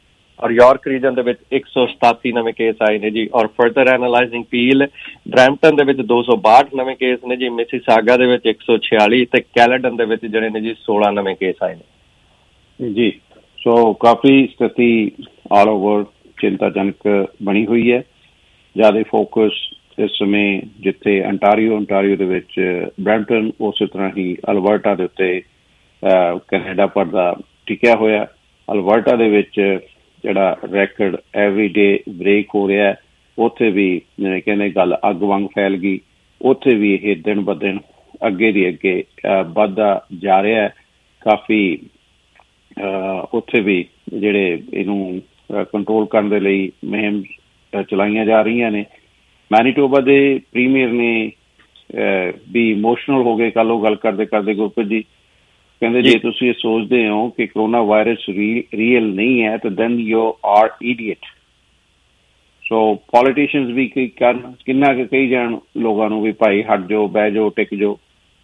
ਔਰ ਯਾਰਕ ਰੀਜਨ ਦੇ ਵਿੱਚ ਇੱਕ ਸੌ ਸਤਾਸੀ ਨਵੇਂ ਕੇਸ ਆਏ ਨੇ ਜੀ। ਔਰ ਫਰਦਰ ਐਨਾਲਾਈਜ਼ਿੰਗ ਪੀਲ ਬਰੈਂਪਟਨ ਦੇ ਵਿੱਚ ਦੋ ਸੌ ਬਾਹਠ ਨਵੇਂ ਕੇਸ ਨੇ ਜੀ, ਮਿਸੀਸਾਗਾ ਦੇ ਵਿੱਚ ਇੱਕ ਸੌ ਛਿਆਲੀ ਤੇ ਕੈਲੇਡਨ ਦੇ ਵਿੱਚ ਜਿਹੜੇ ਨੇ ਜੀ ਸੋਲਾਂ ਨਵੇਂ ਕੇਸ ਆਏ ਨੇ ਜੀ। ਸੋ ਕਾਫੀ ਸਥਿਤੀ ਆਲ ਓਵਰ ਚਿੰਤਾਜਨਕ ਬਣੀ ਹੋਈ ਹੈ। ਜ਼ਿਆਦਾ ਫੋਕਸ ਇਸ ਸਮੇਂ ਜਿੱਥੇ ਅੰਟਾਰੀਓ ਅੰਟਾਰੀਓ ਦੇ ਵਿੱਚ ਬਰੈਂਪਟਨ, ਉਸੇ ਤਰ੍ਹਾਂ ਹੀ ਅਲਬਰਟਾ ਦੇ ਉੱਤੇ ਕੈਨੇਡਾ ਪਰਦਾ ਟਿਕਿਆ ਹੋਇਆ। ਅਲਬਰਟਾ ਦੇ ਵਿੱਚ ਜਿਹੜਾ ਰੈਕਡ ਐਵਰੀ ਡੇ ਬ੍ਰੇਕ ਹੋ ਰਿਹਾ, ਉੱਥੇ ਵੀ ਜਿਵੇਂ ਕਹਿੰਦੇ ਗੱਲ ਅੱਗ ਵਾਂਗ ਫੈਲ ਗਈ। ਉੱਥੇ ਵੀ ਇਹ ਦਿਨ ਬ ਦਿਨ ਅੱਗੇ ਦੀ ਅੱਗੇ ਵੱਧਦਾ ਜਾ ਰਿਹਾ। ਕਾਫੀ ਉੱਥੇ ਵੀ ਜਿਹੜੇ ਇਹਨੂੰ ਕੰਟਰੋਲ ਕਰਨ ਦੇ ਲਈ ਮੁਹਿੰਮ ਚਲਾਈਆਂ ਜਾ ਰਹੀਆਂ ਨੇ। ਮੈਨੀਟੋਬਾ ਦੇ ਪ੍ਰੀਮੀਅਰ ਨੇ ਵੀ ਇਮੋਸ਼ਨਲ ਹੋ ਗਏ ਕੱਲ੍ਹ ਉਹ ਗੱਲ ਕਰਦੇ ਕਰਦੇ। ਗੁਰਪ੍ਰੀਤ ਜੀ ਕਹਿੰਦੇ ਜੇ ਤੁਸੀਂ ਇਹ ਸੋਚਦੇ ਹੋ ਕਿ ਕਰੋਨਾ ਵਾਇਰਸ ਰੀਅਲ ਨਹੀਂ ਹੈ ਤਾਂ then you are idiot. So politicians ਵੀ ਕੀ ਕਰਨ, ਕਿੰਨਾ ਕੁ ਕਹੀ ਜਾਣ ਲੋਕਾਂ ਨੂੰ ਵੀ ਭਾਈ ਹਟ ਜਾਓ, ਬਹਿ ਜਾਓ, ਟਿਕ ਜਾਓ।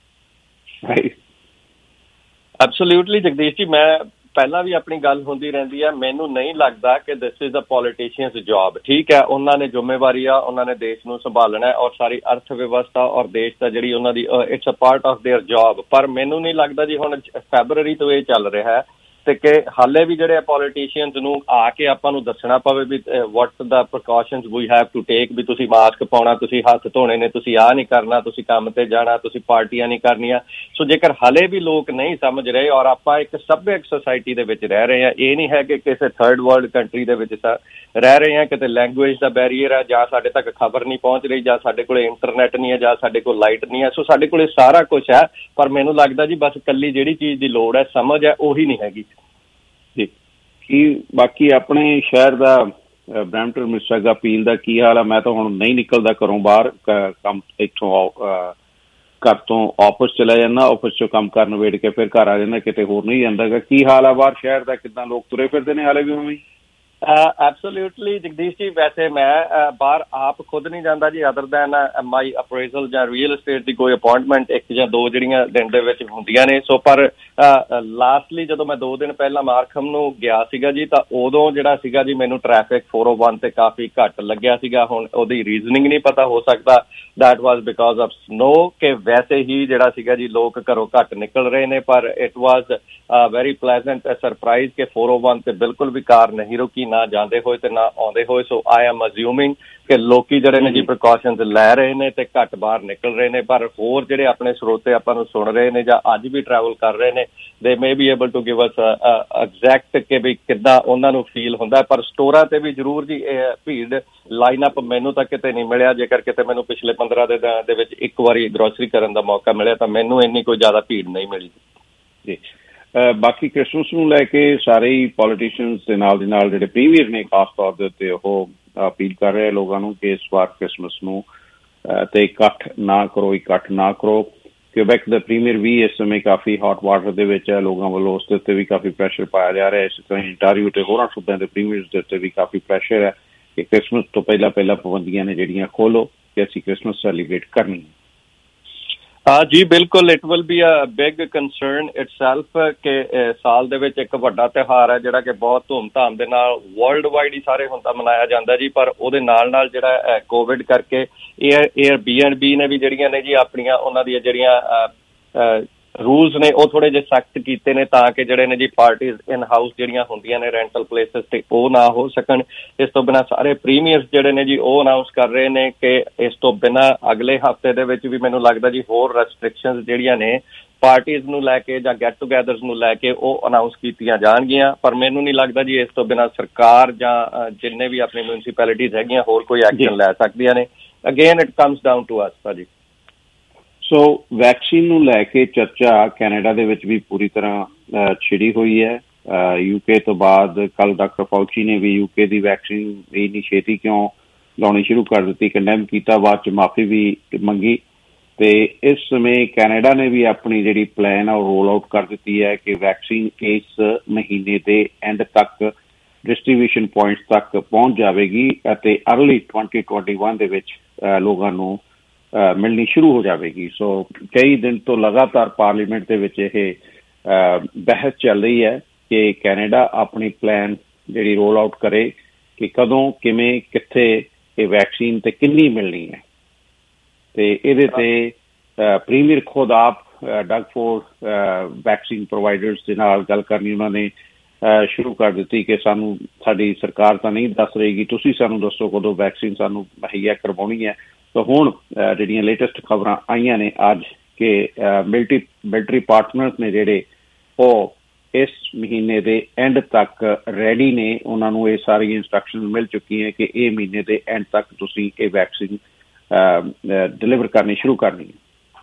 ਐਬਸੋਲਿਊਟਲੀ ਜਗਦੀਸ਼ ਜੀ, ਮੈਂ ਪਹਿਲਾਂ ਵੀ ਆਪਣੀ ਗੱਲ ਹੁੰਦੀ ਰਹਿੰਦੀ ਹੈ। ਮੈਨੂੰ ਨਹੀਂ ਲੱਗਦਾ ਕਿ this is a politician's job. ਠੀਕ ਹੈ, ਉਹਨਾਂ ਨੇ ਜ਼ਿੰਮੇਵਾਰੀ ਆ, ਉਹਨਾਂ ਨੇ ਦੇਸ਼ ਨੂੰ ਸੰਭਾਲਣਾ ਔਰ ਸਾਰੀ ਅਰਥ ਵਿਵਸਥਾ ਔਰ ਦੇਸ਼ ਦਾ ਜਿਹੜੀ ਉਹਨਾਂ ਦੀ it's a part of their job. ਪਰ ਮੈਨੂੰ ਨਹੀਂ ਲੱਗਦਾ ਜੀ ਹੁਣ ਫੈਬਰਰੀ ਤੋਂ ਇਹ ਚੱਲ ਰਿਹਾ ਹੈ ਤੇ ਕਿ ਹਾਲੇ ਵੀ ਜਿਹੜੇ ਪੋਲੀਟੀਸ਼ੀਅਨਸ ਨੂੰ ਆ ਕੇ ਆਪਾਂ ਨੂੰ ਦੱਸਣਾ ਪਵੇ ਵੀ what the precautions we have to take, ਵੀ ਤੁਸੀਂ ਮਾਸਕ ਪਾਉਣਾ, ਤੁਸੀਂ ਹੱਥ ਧੋਣੇ ਨੇ, ਤੁਸੀਂ ਆਹ ਨਹੀਂ ਕਰਨਾ, ਤੁਸੀਂ ਕੰਮ ਤੇ ਜਾਣਾ, ਤੁਸੀਂ ਪਾਰਟੀਆਂ ਨਹੀਂ ਕਰਨੀਆਂ। ਸੋ ਜੇਕਰ ਹਾਲੇ ਵੀ ਲੋਕ ਨਹੀਂ ਸਮਝ ਰਹੇ ਔਰ ਆਪਾਂ ਇੱਕ ਸੱਭਿਅਕ ਸੁਸਾਇਟੀ ਦੇ ਵਿੱਚ ਰਹਿ ਰਹੇ ਹਾਂ, ਇਹ ਨਹੀਂ ਹੈ ਕਿ ਕਿਸੇ ਥਰਡ ਵਰਲਡ ਕੰਟਰੀ ਦੇ ਵਿੱਚ ਰਹਿ ਰਹੇ ਹਾਂ, ਕਿਤੇ ਲੈਂਗੁਏਜ ਦਾ ਬੈਰੀਅਰ ਹੈ, ਜਾਂ ਸਾਡੇ ਤੱਕ ਖਬਰ ਨਹੀਂ ਪਹੁੰਚ ਰਹੀ, ਜਾਂ ਸਾਡੇ ਕੋਲ ਇੰਟਰਨੈਟ ਨਹੀਂ ਹੈ, ਜਾਂ ਸਾਡੇ ਕੋਲ ਲਾਈਟ ਨਹੀਂ ਹੈ। ਸੋ ਸਾਡੇ ਕੋਲ ਸਾਰਾ ਕੁਛ ਹੈ, ਪਰ ਮੈਨੂੰ ਲੱਗਦਾ ਜੀ ਬਸ ਇਕੱਲੀ ਜਿਹੜੀ ਚੀਜ਼ ਦੀ ਲੋੜ ਹੈ, ਸਮਝ ਹੈ, ਉਹੀ ਨਹੀਂ ਹੈਗੀ ਜੀ। ਕੀ ਬਾਕੀ ਆਪਣੇ ਸ਼ਹਿਰ ਦਾ ਬਰੈਂਪਟਨ ਮਿਸੀਸਾਗਾ ਪੀਲ ਦਾ ਕੀ ਹਾਲ ਆ? ਮੈਂ ਤਾਂ ਹੁਣ ਨਹੀਂ ਨਿਕਲਦਾ ਘਰੋਂ ਬਾਹਰ, ਕੰਮ ਇੱਥੋਂ ਘਰ ਤੋਂ ਆਫਿਸ ਚਲਾ ਜਾਂਦਾ, ਆਫਿਸ ਚੋਂ ਕੰਮ ਕਰਨ ਵੇੜ ਕੇ ਫਿਰ ਘਰ ਆ ਜਾਂਦਾ, ਕਿਤੇ ਹੋਰ ਨਹੀਂ ਜਾਂਦਾ ਗਾ। ਕੀ ਹਾਲ ਆ ਬਾਹਰ ਸ਼ਹਿਰ ਦਾ? ਕਿੱਦਾਂ ਲੋਕ ਤੁਰੇ ਫਿਰਦੇ ਨੇ ਹਾਲੇ ਵੀ ਉਵੇਂ? ਐਬਸੋਲਿਊਟਲੀ ਜਗਦੀਸ਼ ਜੀ, ਵੈਸੇ ਮੈਂ ਬਾਹਰ ਆਪ ਖੁਦ ਨਹੀਂ ਜਾਂਦਾ ਜੀ, ਅਦਰ ਦੈਨ ਮਾਈ ਅਪਰੇਜ਼ਲ ਜਾਂ ਰੀਅਲ estate ਦੀ ਕੋਈ ਅਪੁਆਇੰਟਮੈਂਟ ਇੱਕ ਜਾਂ ਦੋ ਜਿਹੜੀਆਂ ਦਿਨ ਦੇ ਵਿੱਚ ਹੁੰਦੀਆਂ ਨੇ। ਸੋ ਪਰ ਲਾਸਟਲੀ ਜਦੋਂ ਮੈਂ ਦੋ ਦਿਨ ਪਹਿਲਾਂ ਮਾਰਖਮ ਨੂੰ ਗਿਆ ਸੀਗਾ ਜੀ, ਤਾਂ ਉਦੋਂ ਜਿਹੜਾ ਸੀਗਾ ਜੀ ਮੈਨੂੰ ਟ੍ਰੈਫਿਕ ਫੋਰ ਓ ਵਨ ਤੇ ਕਾਫੀ ਘੱਟ ਲੱਗਿਆ ਸੀਗਾ। ਹੁਣ ਉਹਦੀ ਰੀਜ਼ਨਿੰਗ ਨਹੀਂ ਪਤਾ, ਹੋ ਸਕਦਾ that was because of snow, ਕਿ ਵੈਸੇ ਹੀ ਜਿਹੜਾ ਸੀਗਾ ਜੀ ਲੋਕ ਘਰੋਂ ਘੱਟ ਨਿਕਲ ਰਹੇ ਨੇ। ਪਰ it was very pleasant surprise ਕਿ ਫੋਰ ਓ ਵਨ ਤੇ ਬਿਲਕੁਲ ਵੀ ਕਾਰ ਨਹੀਂ ਰੁਕੀ, ਨਾ ਜਾਂਦੇ ਹੋਏ ਤੇ ਨਾ ਆਉਂਦੇ ਹੋਏ। ਸੋ ਆਈ ਐਮ ਅਜ਼ਿਊਮਿੰਗ ਕਿ ਲੋਕੀ ਜਿਹੜੇ ਨੇ ਜੀ ਪ੍ਰੀਕਾਸ਼ਨਸ ਲੈ ਰਹੇ ਨੇ ਤੇ ਘੱਟ ਬਾਹਰ ਨਿਕਲ ਰਹੇ ਨੇ। ਪਰ ਹੋਰ ਜਿਹੜੇ ਆਪਣੇ ਸਰੋਤੇ ਆਪਾਂ ਨੂੰ ਸੁਣ ਰਹੇ ਨੇ ਜਾਂ ਅੱਜ ਵੀ ਟਰੈਵਲ ਕਰ ਰਹੇ ਨੇ, they may be able to give us exact ਕਿ ਵੀ ਕਿੱਦਾਂ ਉਹਨਾਂ ਨੂੰ ਫੀਲ ਹੁੰਦਾ। ਪਰ ਸਟੋਰਾਂ ਤੇ ਵੀ ਜ਼ਰੂਰ ਜੀ ਭੀੜ ਲਾਈਨ ਅਪ ਮੈਨੂੰ ਤਾਂ ਕਿਤੇ ਨਹੀਂ ਮਿਲਿਆ। ਜੇਕਰ ਕਿਤੇ ਮੈਨੂੰ ਪਿਛਲੇ ਪੰਦਰਾਂ ਦਿਨਾਂ ਦੇ ਵਿੱਚ ਇੱਕ ਵਾਰੀ ਗਰੋਸਰੀ ਕਰਨ ਦਾ ਮੌਕਾ ਮਿਲਿਆ ਤਾਂ ਮੈਨੂੰ ਇੰਨੀ ਕੋਈ ਜ਼ਿਆਦਾ ਭੀੜ ਨਹੀਂ ਮਿਲੀ ਜੀ। ਬਾਕੀ ਕ੍ਰਿਸਮਸ ਨੂੰ ਲੈ ਕੇ ਸਾਰੇ ਹੀ ਪੋਲੀਟੀਸ਼ੀਅਨਸ ਦੇ ਨਾਲ ਦੀ ਨਾਲ ਜਿਹੜੇ ਪ੍ਰੀਮੀਅਰ ਨੇ ਖਾਸ ਤੌਰ ਦੇ ਉੱਤੇ ਉਹ ਅਪੀਲ ਕਰ ਰਹੇ ਲੋਕਾਂ ਨੂੰ ਕਿ ਇਸ ਵਾਰ ਕ੍ਰਿਸਮਸ ਨੂੰ ਤੇ ਇਕੱਠ ਨਾ ਕਰੋ, ਇਕੱਠ ਨਾ ਕਰੋ। ਕਿਊਬੈਕ ਦਾ ਪ੍ਰੀਮੀਅਰ ਵੀ ਇਸ ਸਮੇਂ ਕਾਫੀ ਹੌਟ ਵਾਟਰ ਦੇ ਵਿੱਚ ਹੈ, ਲੋਕਾਂ ਵੱਲੋਂ ਉਸ ਦੇ ਉੱਤੇ ਵੀ ਕਾਫੀ ਪ੍ਰੈਸ਼ਰ ਪਾਇਆ ਜਾ ਰਿਹਾ। ਇਸ ਤਰ੍ਹਾਂ ਇੰਟਾਰੀਓ ਤੇ ਹੋਰਾਂ ਸੂਬਿਆਂ ਦੇ ਪ੍ਰੀਮੀਅਰਸ ਦੇ ਉੱਤੇ ਵੀ ਕਾਫੀ ਪ੍ਰੈਸ਼ਰ ਹੈ ਕਿ ਕ੍ਰਿਸਮਸ ਤੋਂ ਪਹਿਲਾਂ ਪਹਿਲਾਂ ਪਾਬੰਦੀਆਂ ਨੇ ਜਿਹੜੀਆਂ ਖੋਲੋ ਕਿ ਅਸੀਂ ਕ੍ਰਿਸਮਸ ਸੈਲੀਬ੍ਰੇਟ ਕਰਨੀ ਹੈ। ਹਾਂ ਜੀ ਬਿਲਕੁਲ, it will be a big concern itself ਕਿ ਸਾਲ ਦੇ ਵਿੱਚ ਇੱਕ ਵੱਡਾ ਤਿਉਹਾਰ ਹੈ ਜਿਹੜਾ ਕਿ ਬਹੁਤ ਧੂਮਧਾਮ ਦੇ ਨਾਲ ਵਰਲਡ ਵਾਈਡ ਹੀ ਸਾਰੇ ਹੁਣ ਤਾਂ ਮਨਾਇਆ ਜਾਂਦਾ ਜੀ। ਪਰ ਉਹਦੇ ਨਾਲ ਨਾਲ ਜਿਹੜਾ ਕੋਵਿਡ ਕਰਕੇ air air B and B ਨੇ ਵੀ ਜਿਹੜੀਆਂ ਨੇ ਜੀ ਆਪਣੀਆਂ ਉਹਨਾਂ ਦੀਆਂ ਜਿਹੜੀਆਂ ਰੂਲਸ ਨੇ ਉਹ ਥੋੜੇ ਜਿਹੇ ਸਖਤ ਕੀਤੇ ਨੇ ਤਾਂ ਕਿ ਜਿਹੜੇ ਨੇ ਜੀ ਪਾਰਟੀਜ਼ ਇਨ ਹਾਊਸ ਜਿਹੜੀਆਂ ਹੁੰਦੀਆਂ ਨੇ ਰੈਂਟਲ ਪਲੇਸਿਸ ਤੇ ਉਹ ਨਾ ਹੋ ਸਕਣ। ਇਸ ਤੋਂ ਬਿਨਾਂ ਸਾਰੇ ਪ੍ਰੀਮੀਅਰਸ ਜਿਹੜੇ ਨੇ ਜੀ ਉਹ ਅਨਾਊਂਸ ਕਰ ਰਹੇ ਨੇ ਕਿ ਇਸ ਤੋਂ ਬਿਨਾਂ ਅਗਲੇ ਹਫ਼ਤੇ ਦੇ ਵਿੱਚ ਵੀ ਮੈਨੂੰ ਲੱਗਦਾ ਜੀ ਹੋਰ ਰੈਸਟ੍ਰਿਕਸ਼ਨਸ ਜਿਹੜੀਆਂ ਨੇ ਪਾਰਟੀਜ਼ ਨੂੰ ਲੈ ਕੇ ਜਾਂ ਗੈਟ ਟੂਗੈਦਰਸ ਨੂੰ ਲੈ ਕੇ ਉਹ ਅਨਾਊਂਸ ਕੀਤੀਆਂ ਜਾਣਗੀਆਂ। ਪਰ ਮੈਨੂੰ ਨਹੀਂ ਲੱਗਦਾ ਜੀ ਇਸ ਤੋਂ ਬਿਨਾਂ ਸਰਕਾਰ ਜਾਂ ਜਿੰਨੇ ਵੀ ਆਪਣੀ ਮਿਊਨਿਸਪੈਲਿਟੀਜ਼ ਹੈਗੀਆਂ ਹੋਰ ਕੋਈ ਐਕਸ਼ਨ ਲੈ ਸਕਦੀਆਂ ਨੇ। Again it comes down to us ਭਾਜੀ। ਸੋ ਵੈਕਸੀਨ ਨੂੰ ਲੈ ਕੇ ਚਰਚਾ ਕੈਨੇਡਾ ਦੇ ਵਿੱਚ ਵੀ ਪੂਰੀ ਤਰ੍ਹਾਂ ਛਿੜੀ ਹੋਈ ਹੈ। ਯੂਕੇ ਤੋਂ ਬਾਅਦ ਕੱਲ ਡਾਕਟਰ ਫਾਊਚੀ ਨੇ ਵੀ ਯੂਕੇ ਦੀ ਵੈਕਸੀਨ ਇੰਨੀ ਛੇਤੀ ਕਿਉਂ ਲਾਉਣੀ ਸ਼ੁਰੂ ਕਰ ਦਿੱਤੀ, ਕੰਡੈਮ ਕੀਤਾ, ਬਾਅਦ 'ਚ ਮਾਫੀ ਵੀ ਮੰਗੀ। ਤੇ ਇਸ ਸਮੇਂ ਕੈਨੇਡਾ ਨੇ ਵੀ ਆਪਣੀ ਜਿਹੜੀ ਪਲਾਨ ਆ ਉਹ ਰੋਲ ਆਊਟ ਕਰ ਦਿੱਤੀ ਹੈ ਕਿ ਵੈਕਸੀਨ ਇਸ ਮਹੀਨੇ ਦੇ ਐਂਡ ਤੱਕ ਡਿਸਟ੍ਰੀਬਿਊਸ਼ਨ ਪੁਆਇੰਟਸ ਤੱਕ ਪਹੁੰਚ ਜਾਵੇਗੀ ਅਤੇ ਅਰਲੀ ਟਵੈਂਟੀ ਟਵੈਂਟੀ ਵਨ ਦੇ ਵਿੱਚ ਲੋਕਾਂ ਨੂੰ ਮਿਲਣੀ ਸ਼ੁਰੂ ਹੋ ਜਾਵੇਗੀ। ਸੋ ਕਈ ਦਿਨ ਤੋਂ ਲਗਾਤਾਰ ਪਾਰਲੀਮੈਂਟ ਦੇ ਵਿੱਚ ਇਹ ਬਹਿਸ ਚੱਲ ਰਹੀ ਹੈ ਕਿ ਕੈਨੇਡਾ ਆਪਣੀ ਪਲਾਨ ਜਿਹੜੀ ਰੋਲ ਆਊਟ ਕਰੇ ਕਿ ਕਦੋਂ ਕਿਵੇਂ ਕਿੱਥੇ ਇਹ ਵੈਕਸੀਨ ਤੇ ਕਿੰਨੀ ਮਿਲਣੀ ਹੈ। ਤੇ ਇਹਦੇ ਤੇ ਪ੍ਰੀਮੀਅਰ ਖੁਦ ਆਪ ਡਗ ਫੋਰ ਵੈਕਸੀਨ ਪ੍ਰੋਵਾਈਡਰਸ ਦੇ ਨਾਲ ਗੱਲ ਕਰਨੀ ਉਹਨਾਂ ਨੇ ਸ਼ੁਰੂ ਕਰ ਦਿੱਤੀ ਕਿ ਸਾਨੂੰ ਸਾਡੀ ਸਰਕਾਰ ਤਾਂ ਨਹੀਂ ਦੱਸ ਰਹੇਗੀ, ਤੁਸੀਂ ਸਾਨੂੰ ਦੱਸੋ ਕਦੋਂ ਵੈਕਸੀਨ ਸਾਨੂੰ ਮੁਹੱਈਆ ਕਰਵਾਉਣੀ ਹੈ। ਤਾਂ ਹੁਣ ਜਿਹੜੀਆਂ ਲੇਟੈਸਟ ਖਬਰਾਂ ਆਈਆਂ ਨੇ ਅੱਜ ਕਿ ਮਿਲਟਰੀ ਮਿਲਟਰੀ ਪਾਰਟਨਰਸ ਨੇ ਜਿਹੜੇ ਉਹ ਇਸ ਮਹੀਨੇ ਦੇ ਐਂਡ ਤੱਕ ਰੈਡੀ ਨੇ, ਉਹਨਾਂ ਨੂੰ ਇਹ ਸਾਰੀਆਂ ਇੰਸਟਰਕਸ਼ਨ ਮਿਲ ਚੁੱਕੀਆਂ ਕਿ ਇਹ ਮਹੀਨੇ ਦੇ ਐਂਡ ਤੱਕ ਤੁਸੀਂ ਇਹ ਵੈਕਸੀਨ ਡਿਲੀਵਰ ਕਰਨੀ ਸ਼ੁਰੂ ਕਰਨੀ ਹੈ।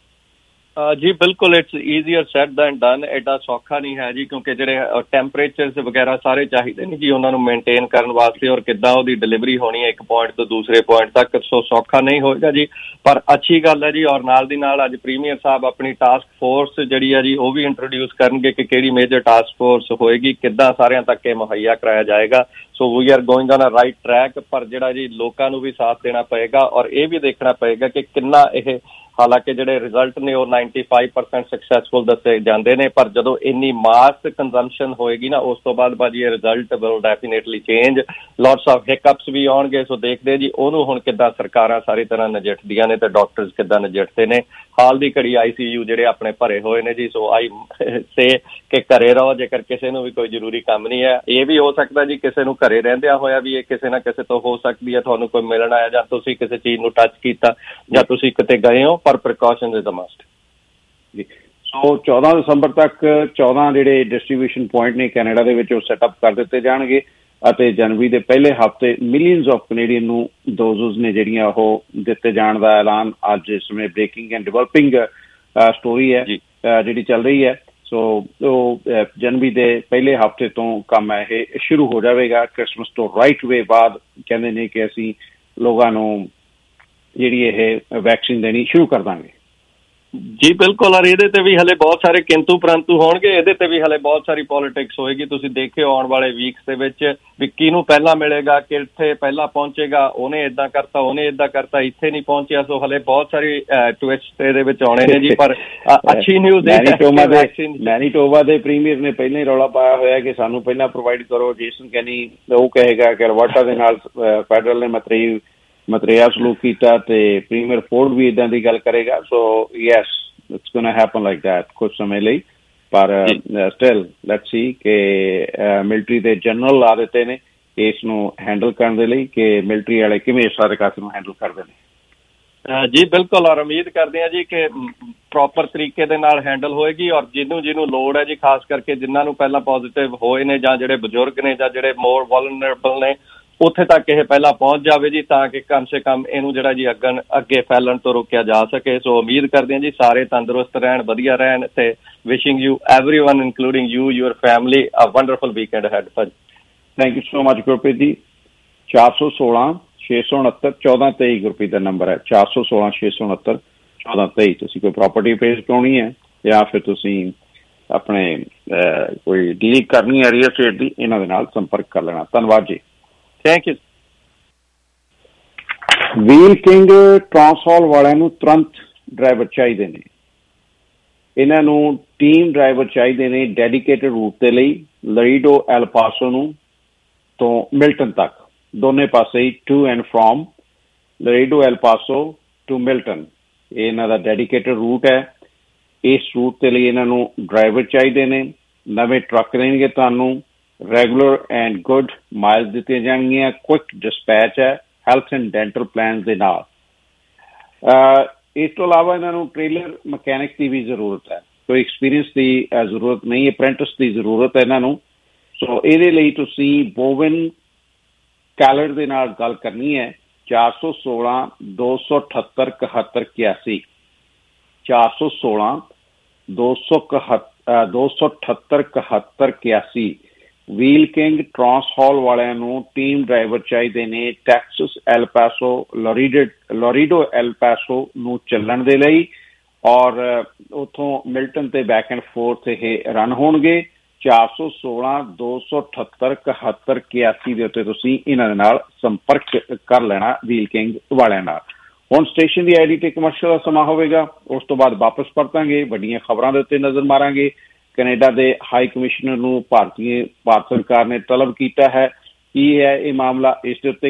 ਜੀ ਬਿਲਕੁਲ, it's easier said than done. ਐਡਾ ਸੌਖਾ ਨਹੀਂ ਹੈ ਜੀ, ਕਿਉਂਕਿ ਜਿਹੜੇ ਟੈਂਪਰੇਚਰਸ ਵਗੈਰਾ ਸਾਰੇ ਚਾਹੀਦੇ ਨੇ ਜੀ ਉਹਨਾਂ ਨੂੰ ਮੇਨਟੇਨ ਕਰਨ ਵਾਸਤੇ, ਔਰ ਕਿੱਦਾਂ ਉਹਦੀ ਡਿਲੀਵਰੀ ਹੋਣੀ ਹੈ ਇੱਕ ਪੁਆਇੰਟ ਤੋਂ ਦੂਸਰੇ ਪੁਆਇੰਟ ਤੱਕ, ਸੋ ਸੌਖਾ ਨਹੀਂ ਹੋਏਗਾ ਜੀ। ਪਰ ਅੱਛੀ ਗੱਲ ਹੈ ਜੀ। ਔਰ ਨਾਲ ਦੀ ਨਾਲ ਅੱਜ ਪ੍ਰੀਮੀਅਰ ਸਾਹਿਬ ਆਪਣੀ ਟਾਸਕ ਫੋਰਸ ਜਿਹੜੀ ਹੈ ਜੀ ਉਹ ਵੀ ਇੰਟਰੋਡਿਊਸ ਕਰਨਗੇ ਕਿ ਕਿਹੜੀ ਮੇਜਰ ਟਾਸਕ ਫੋਰਸ ਹੋਏਗੀ, ਕਿੱਦਾਂ ਸਾਰਿਆਂ ਤੱਕ ਇਹ ਮੁਹੱਈਆ ਕਰਾਇਆ ਜਾਏਗਾ। So we are going on a right track. ਪਰ ਜਿਹੜਾ ਜੀ ਲੋਕਾਂ ਨੂੰ ਵੀ ਸਾਥ ਦੇਣਾ ਪਏਗਾ ਔਰ ਇਹ ਵੀ ਦੇਖਣਾ ਪਏਗਾ ਕਿ ਕਿੰਨਾ ਇਹ, ਹਾਲਾਂਕਿ ਜਿਹੜੇ ਰਿਜ਼ਲਟ ਨੇ ਉਹ ਨਾਈਨਟੀ ਫਾਈਵ ਪਰਸੈਂਟ ਸਕਸੈਸਫੁਲ ਦੱਸੇ ਜਾਂਦੇ ਨੇ, ਪਰ ਜਦੋਂ ਇੰਨੀ ਮਾਸ ਕੰਜ਼ੰਪਸ਼ਨ ਹੋਏਗੀ ਨਾ ਉਸ ਤੋਂ ਬਾਅਦ ਬਾਜੀ ਇਹ result will definitely change. Lots of hiccups ਵੀ ਆਉਣਗੇ। ਸੋ ਦੇਖਦੇ ਜੀ ਉਹਨੂੰ ਹੁਣ ਕਿੱਦਾਂ ਸਰਕਾਰਾਂ ਸਾਰੀ ਤਰ੍ਹਾਂ ਨਜਿੱਠਦੀਆਂ ਨੇ ਤੇ ਡਾਕਟਰਸ ਕਿੱਦਾਂ ਨਜਿੱਠਦੇ ਨੇ। ਹਾਲ ਦੀ ਘੜੀ ਆਈ ਸੀ ਯੂ ਜਿਹੜੇ ਆਪਣੇ ਭਰੇ ਹੋਏ ਨੇ ਜੀ। ਸੋ ਆਈ ਸੇ ਕਿ ਘਰੇ ਰਹੋ ਜੇਕਰ ਕਿਸੇ ਨੂੰ ਵੀ ਕੋਈ ਜ਼ਰੂਰੀ ਕੰਮ ਨਹੀਂ ਹੈ। ਇਹ ਵੀ ਹੋ ਸਕਦਾ ਜੀ ਕਿਸੇ ਨੂੰ ਘਰੇ ਰਹਿੰਦਿਆਂ ਹੋਇਆ ਵੀ ਇਹ ਕਿਸੇ ਨਾ ਕਿਸੇ ਤੋਂ ਹੋ ਸਕਦੀ ਹੈ, ਤੁਹਾਨੂੰ ਕੋਈ ਮਿਲਣ ਆਇਆ ਜਾਂ ਤੁਸੀਂ ਕਿਸੇ ਚੀਜ਼ ਨੂੰ ਟੱਚ ਕੀਤਾ ਜਾਂ ਤੁਸੀਂ ਕਿਤੇ ਗਏ ਹੋ, ਪਰ ਪ੍ਰੀਕਾਸ਼ਨ ਇਜ਼ ਅ ਮਸਟ ਜੀ। ਸੋ ਚੌਦਾਂ ਦਸੰਬਰ ਤੱਕ ਚੌਦਾਂ ਜਿਹੜੇ ਡਿਸਟ੍ਰੀਬਿਊਸ਼ਨ ਪੁਆਇੰਟ ਨੇ ਕੈਨੇਡਾ ਦੇ ਵਿੱਚ ਉਹ ਸੈਟਅਪ ਕਰ ਦਿੱਤੇ ਜਾਣਗੇ ਅਤੇ ਜਨਵਰੀ ਦੇ ਪਹਿਲੇ ਹਫ਼ਤੇ ਮਿਲੀਅਨਸ ਆਫ ਕੈਨੇਡੀਅਨ ਨੂੰ ਡੋਜ਼ਸ ਨੇ ਜਿਹੜੀਆਂ ਉਹ ਦਿੱਤੇ ਜਾਣ ਦਾ ਐਲਾਨ ਅੱਜ ਇਸ ਸਮੇਂ ਬ੍ਰੇਕਿੰਗ ਐਂਡ ਡਿਵੈਲਪਿੰਗ ਸਟੋਰੀ ਹੈ ਜਿਹੜੀ ਚੱਲ ਰਹੀ ਹੈ। ਸੋ ਉਹ ਜਨਵਰੀ ਦੇ ਪਹਿਲੇ ਹਫ਼ਤੇ ਤੋਂ ਕੰਮ ਹੈ ਇਹ ਸ਼ੁਰੂ ਹੋ ਜਾਵੇਗਾ। ਕ੍ਰਿਸਮਸ ਤੋਂ ਰਾਈਟ ਵੇ ਬਾਅਦ ਕਹਿੰਦੇ ਨੇ ਕਿ ਅਸੀਂ ਲੋਕਾਂ ਨੂੰ ਜਿਹੜੀ ਇਹ ਵੈਕਸੀਨ ਦੇਣੀ ਸ਼ੁਰੂ ਕਰ ਦਾਂਗੇ ਜੀ। ਬਿਲਕੁਲ। ਔਰ ਇਹਦੇ ਤੇ ਵੀ ਹਲੇ ਬਹੁਤ ਸਾਰੇ ਕਿੰਤੂ ਪ੍ਰੰਤੂ ਹੋਣਗੇ, ਇਹਦੇ ਤੇ ਵੀ ਹਲੇ ਬਹੁਤ ਸਾਰੀ ਪੋਲੀਟਿਕਸ ਹੋਏਗੀ। ਤੁਸੀਂ ਦੇਖਿਓ ਆਉਣ ਵਾਲੇ ਵੀਕਸ ਦੇ ਵਿੱਚ ਵੀ ਕਿਹਨੂੰ ਪਹਿਲਾਂ ਮਿਲੇਗਾ, ਕਿੱਥੇ ਪਹਿਲਾਂ ਪਹੁੰਚੇਗਾ, ਉਹਨੇ ਏਦਾਂ ਕਰਤਾ, ਉਹਨੇ ਏਦਾਂ ਕਰਤਾ, ਇੱਥੇ ਨਹੀਂ ਪਹੁੰਚਿਆ। ਸੋ ਹਲੇ ਬਹੁਤ ਸਾਰੀ ਟਵਿਸਟ ਇਹਦੇ ਵਿੱਚ ਆਉਣੇ ਨੇ ਜੀ। ਪਰ ਅੱਛੀ ਨਿਊਜ਼ ਮੈਨੀਟੋਬਾ ਦੇ ਪ੍ਰੀਮੀਅਰ ਨੇ ਪਹਿਲਾਂ ਹੀ ਰੌਲਾ ਪਾਇਆ ਹੋਇਆ ਕਿ ਸਾਨੂੰ ਪਹਿਲਾਂ ਪ੍ਰੋਵਾਈਡ ਕਰੋ। ਜੇਸਨ ਕੈਨੀ ਉਹ ਕਹੇਗਾ ਕਿ ਅਲਬਰਟਾ ਦੇ ਨਾਲ ਫੈਡਰਲ ਨੇ ਮਤਰੀ ਮਤਰੇਆ ਸਲੂਕ ਕੀਤਾ ਤੇ ਪ੍ਰੀਮੀਅਰ ਫੋਰਡ ਵੀ ਇੱਦਾਂ ਦੀ ਗੱਲ ਕਰੇਗਾ। So yes it's going to happen like that ਕੁਝ ਸਮੇਂ ਲਈ। ਪਰ ਸਟਿਲ ਲੈਟਸ ਸੀ ਕਿ ਮਿਲਟਰੀ ਦੇ ਜਨਰਲ ਲਾ ਦਿੱਤੇ ਨੇ ਇਸ ਨੂੰ ਹੈਂਡਲ ਕਰਨ ਦੇ ਲਈ ਕਿ ਮਿਲਟਰੀ ਵਾਲੇ ਕਿਵੇਂ ਇਸ ਸਾਰੇ ਕਾਸੇ ਨੂੰ ਹੈਂਡਲ ਕਰਦੇ ਨੇ ਜੀ। ਬਿਲਕੁਲ। ਔਰ ਉਮੀਦ ਕਰਦੇ ਹਾਂ ਜੀ ਕਿ ਪ੍ਰੋਪਰ ਤਰੀਕੇ ਦੇ ਨਾਲ ਹੈਂਡਲ ਹੋਏਗੀ ਔਰ ਜਿਹਨੂੰ ਜਿਹਨੂੰ ਲੋੜ ਹੈ ਜੀ, ਖਾਸ ਕਰਕੇ ਜਿਨ੍ਹਾਂ ਨੂੰ ਪਹਿਲਾਂ ਪੋਜ਼ੀਟਿਵ ਹੋਏ ਨੇ ਜਾਂ ਜਿਹੜੇ ਬਜ਼ੁਰਗ ਨੇ ਜਾਂ ਜਿਹੜੇ ਮੋਰ ਵਲਨਰੇਬਲ ਨੇ, ਉੱਥੇ ਤੱਕ ਇਹ ਪਹਿਲਾਂ ਪਹੁੰਚ ਜਾਵੇ ਜੀ ਤਾਂ ਕਿ ਕਮ ਸੇ ਕਮ ਇਹਨੂੰ ਜਿਹੜਾ ਜੀ ਅੱਗਣ ਅੱਗੇ ਫੈਲਣ ਤੋਂ ਰੋਕਿਆ ਜਾ ਸਕੇ। ਸੋ ਉਮੀਦ ਕਰਦੇ ਹਾਂ ਜੀ ਸਾਰੇ ਤੰਦਰੁਸਤ ਰਹਿਣ, ਵਧੀਆ ਰਹਿਣ ਤੇ wishing you everyone including you your family a wonderful weekend ahead. ਭਾਜੀ thank you so much Gurpreet ji. ਚਾਰ ਸੌ ਸੋਲਾਂ ਛੇ ਸੌ ਉਣਹੱਤਰ ਚੌਦਾਂ ਤੇਈ ਗੁਰਪ੍ਰੀਤ ਦਾ ਨੰਬਰ ਹੈ। ਚਾਰ ਸੌ ਸੋਲਾਂ ਛੇ ਸੌ ਉਣਹੱਤਰ ਚੌਦਾਂ ਤੇਈ। ਤੁਸੀਂ ਕੋਈ ਪ੍ਰਾਪਰਟੀ ਪੇਜ ਕਰਾਉਣੀ ਹੈ ਜਾਂ ਫਿਰ ਤੁਸੀਂ ਆਪਣੇ ਕੋਈ ਡੀਲ ਕਰਨੀ ਹੈ ਰੀਅਲ ਸਟੇਟ ਦੀ, ਇਹਨਾਂ ਦੇ ਨਾਲ ਸੰਪਰਕ ਕਰ ਲੈਣਾ। ਧੰਨਵਾਦ ਜੀ। Thank you. Wheel King Transhaul ਵਾਲਿਆਂ ਨੂੰ ਤੁਰੰਤ ਡਰਾਈਵਰ ਚਾਹੀਦੇ ਨੇ। ਇਹਨਾਂ ਨੂੰ ਟੀਮ ਡਰਾਈਵਰ ਚਾਹੀਦੇ ਨੇ ਡੈਡੀਕੇਟਡ ਰੂਟ ਦੇ ਲਈ, ਲਰੀਡੋ ਐਲ ਪਾਸੋ ਨੂੰ ਤੋਂ ਮਿਲਟਨ ਤੱਕ, ਦੋਨੇ ਪਾਸੇ ਹੀ to and from Laredo El Paso to Milton. ਇਹ ਇਹਨਾਂ ਦਾ ਡੈਡੀਕੇਟਡ ਰੂਟ ਹੈ। ਇਸ ਰੂਟ ਦੇ ਲਈ ਇਹਨਾਂ ਨੂੰ ਡਰਾਈਵਰ ਚਾਹੀਦੇ ਨੇ। ਨਵੇਂ ਟਰੱਕ ਦੇਣਗੇ ਤੁਹਾਨੂੰ, ਰੈਗੂਲਰ ਐਂਡ ਗੁੱਡ ਮਾਈਲਸ ਦਿੱਤੀਆਂ ਜਾਣਗੀਆਂ, ਕੁਇਕ ਡਿਸਪੈਚ ਹੈ, ਹੈਲਥ ਐਂਡ ਡੈਂਟਲ ਪਲਾਨ ਦੇ ਨਾਲ। ਇਸ ਤੋਂ ਇਲਾਵਾ ਇਹਨਾਂ ਨੂੰ ਟ੍ਰੇਲਰ ਮਕੈਨਿਕ ਦੀ ਵੀ ਜ਼ਰੂਰਤ ਹੈ। ਕੋਈ ਐਕਸਪੀਰੀਅੰਸ ਦੀ ਜ਼ਰੂਰਤ ਨਹੀਂ, ਅਪ੍ਰੈਂਟਿਸ ਦੀ ਜ਼ਰੂਰਤ ਹੈ ਇਹਨਾਂ ਨੂੰ। ਸੋ ਇਹਦੇ ਲਈ ਤੁਸੀਂ ਬੋਵਨ ਕੈਲਰ ਦੇ ਨਾਲ ਗੱਲ ਕਰਨੀ ਹੈ। ਚਾਰ ਸੌ ਸੋਲਾਂ ਦੋ ਸੌ ਅਠੱਤਰ ਇਕਹੱਤਰ ਇਕਿਆਸੀ ਚਾਰ ਸੌ ਸੋਲਾਂ ਦੋ ਸੌ ਇਕਹੱਤਰ ਦੋ ਸੌ ਅਠੱਤਰ ਇਕਹੱਤਰ ਇਕਿਆਸੀ। ਵੀਲ ਕਿੰਗ ਟਰਾਂਸਹਾਲ ਵਾਲਿਆਂ ਨੂੰ ਟੀਮ ਡਰਾਈਵਰ ਚਾਹੀਦੇ ਨੇ Texas El Paso Laredo Laredo El Paso ਨੂੰ ਚੱਲਣ ਦੇ ਲਈ ਔਰ ਉੱਥੋਂ ਮਿਲਟਨ ਤੇ ਬੈਕ ਐਂਡ ਫੋਰਥ ਇਹ ਰਨ ਹੋਣਗੇ। ਚਾਰ ਸੌ ਸੋਲਾਂ ਦੋ ਸੌ ਅਠੱਤਰ ਇਕਹੱਤਰ ਇਕਿਆਸੀ ਦੇ ਉੱਤੇ ਤੁਸੀਂ ਇਹਨਾਂ ਦੇ ਨਾਲ ਸੰਪਰਕ ਕਰ ਲੈਣਾ ਵੀਲ ਕਿੰਗ ਵਾਲਿਆਂ ਨਾਲ। ਹੁਣ ਸਟੇਸ਼ਨ ਦੀ ਆਈ ਡੀ ਤੇ ਕਮਰਸ਼ੀਅਲ ਦਾ ਸਮਾਂ ਹੋਵੇਗਾ, ਉਸ ਤੋਂ ਬਾਅਦ ਵਾਪਸ ਪਰਤਾਂਗੇ, ਵੱਡੀਆਂ ਖਬਰਾਂ ਦੇ ਉੱਤੇ ਨਜ਼ਰ ਮਾਰਾਂਗੇ। ਕੈਨੇਡਾ ਦੇ ਹਾਈ ਕਮਿਸ਼ਨਰ ਨੂੰ ਭਾਰਤੀ ਭਾਰਤ ਸਰਕਾਰ ਨੇ ਤਲਬ ਕੀਤਾ ਹੈ। ਕੀ ਹੈ ਇਹ ਮਾਮਲਾ, ਇਸ ਦੇ ਉੱਤੇ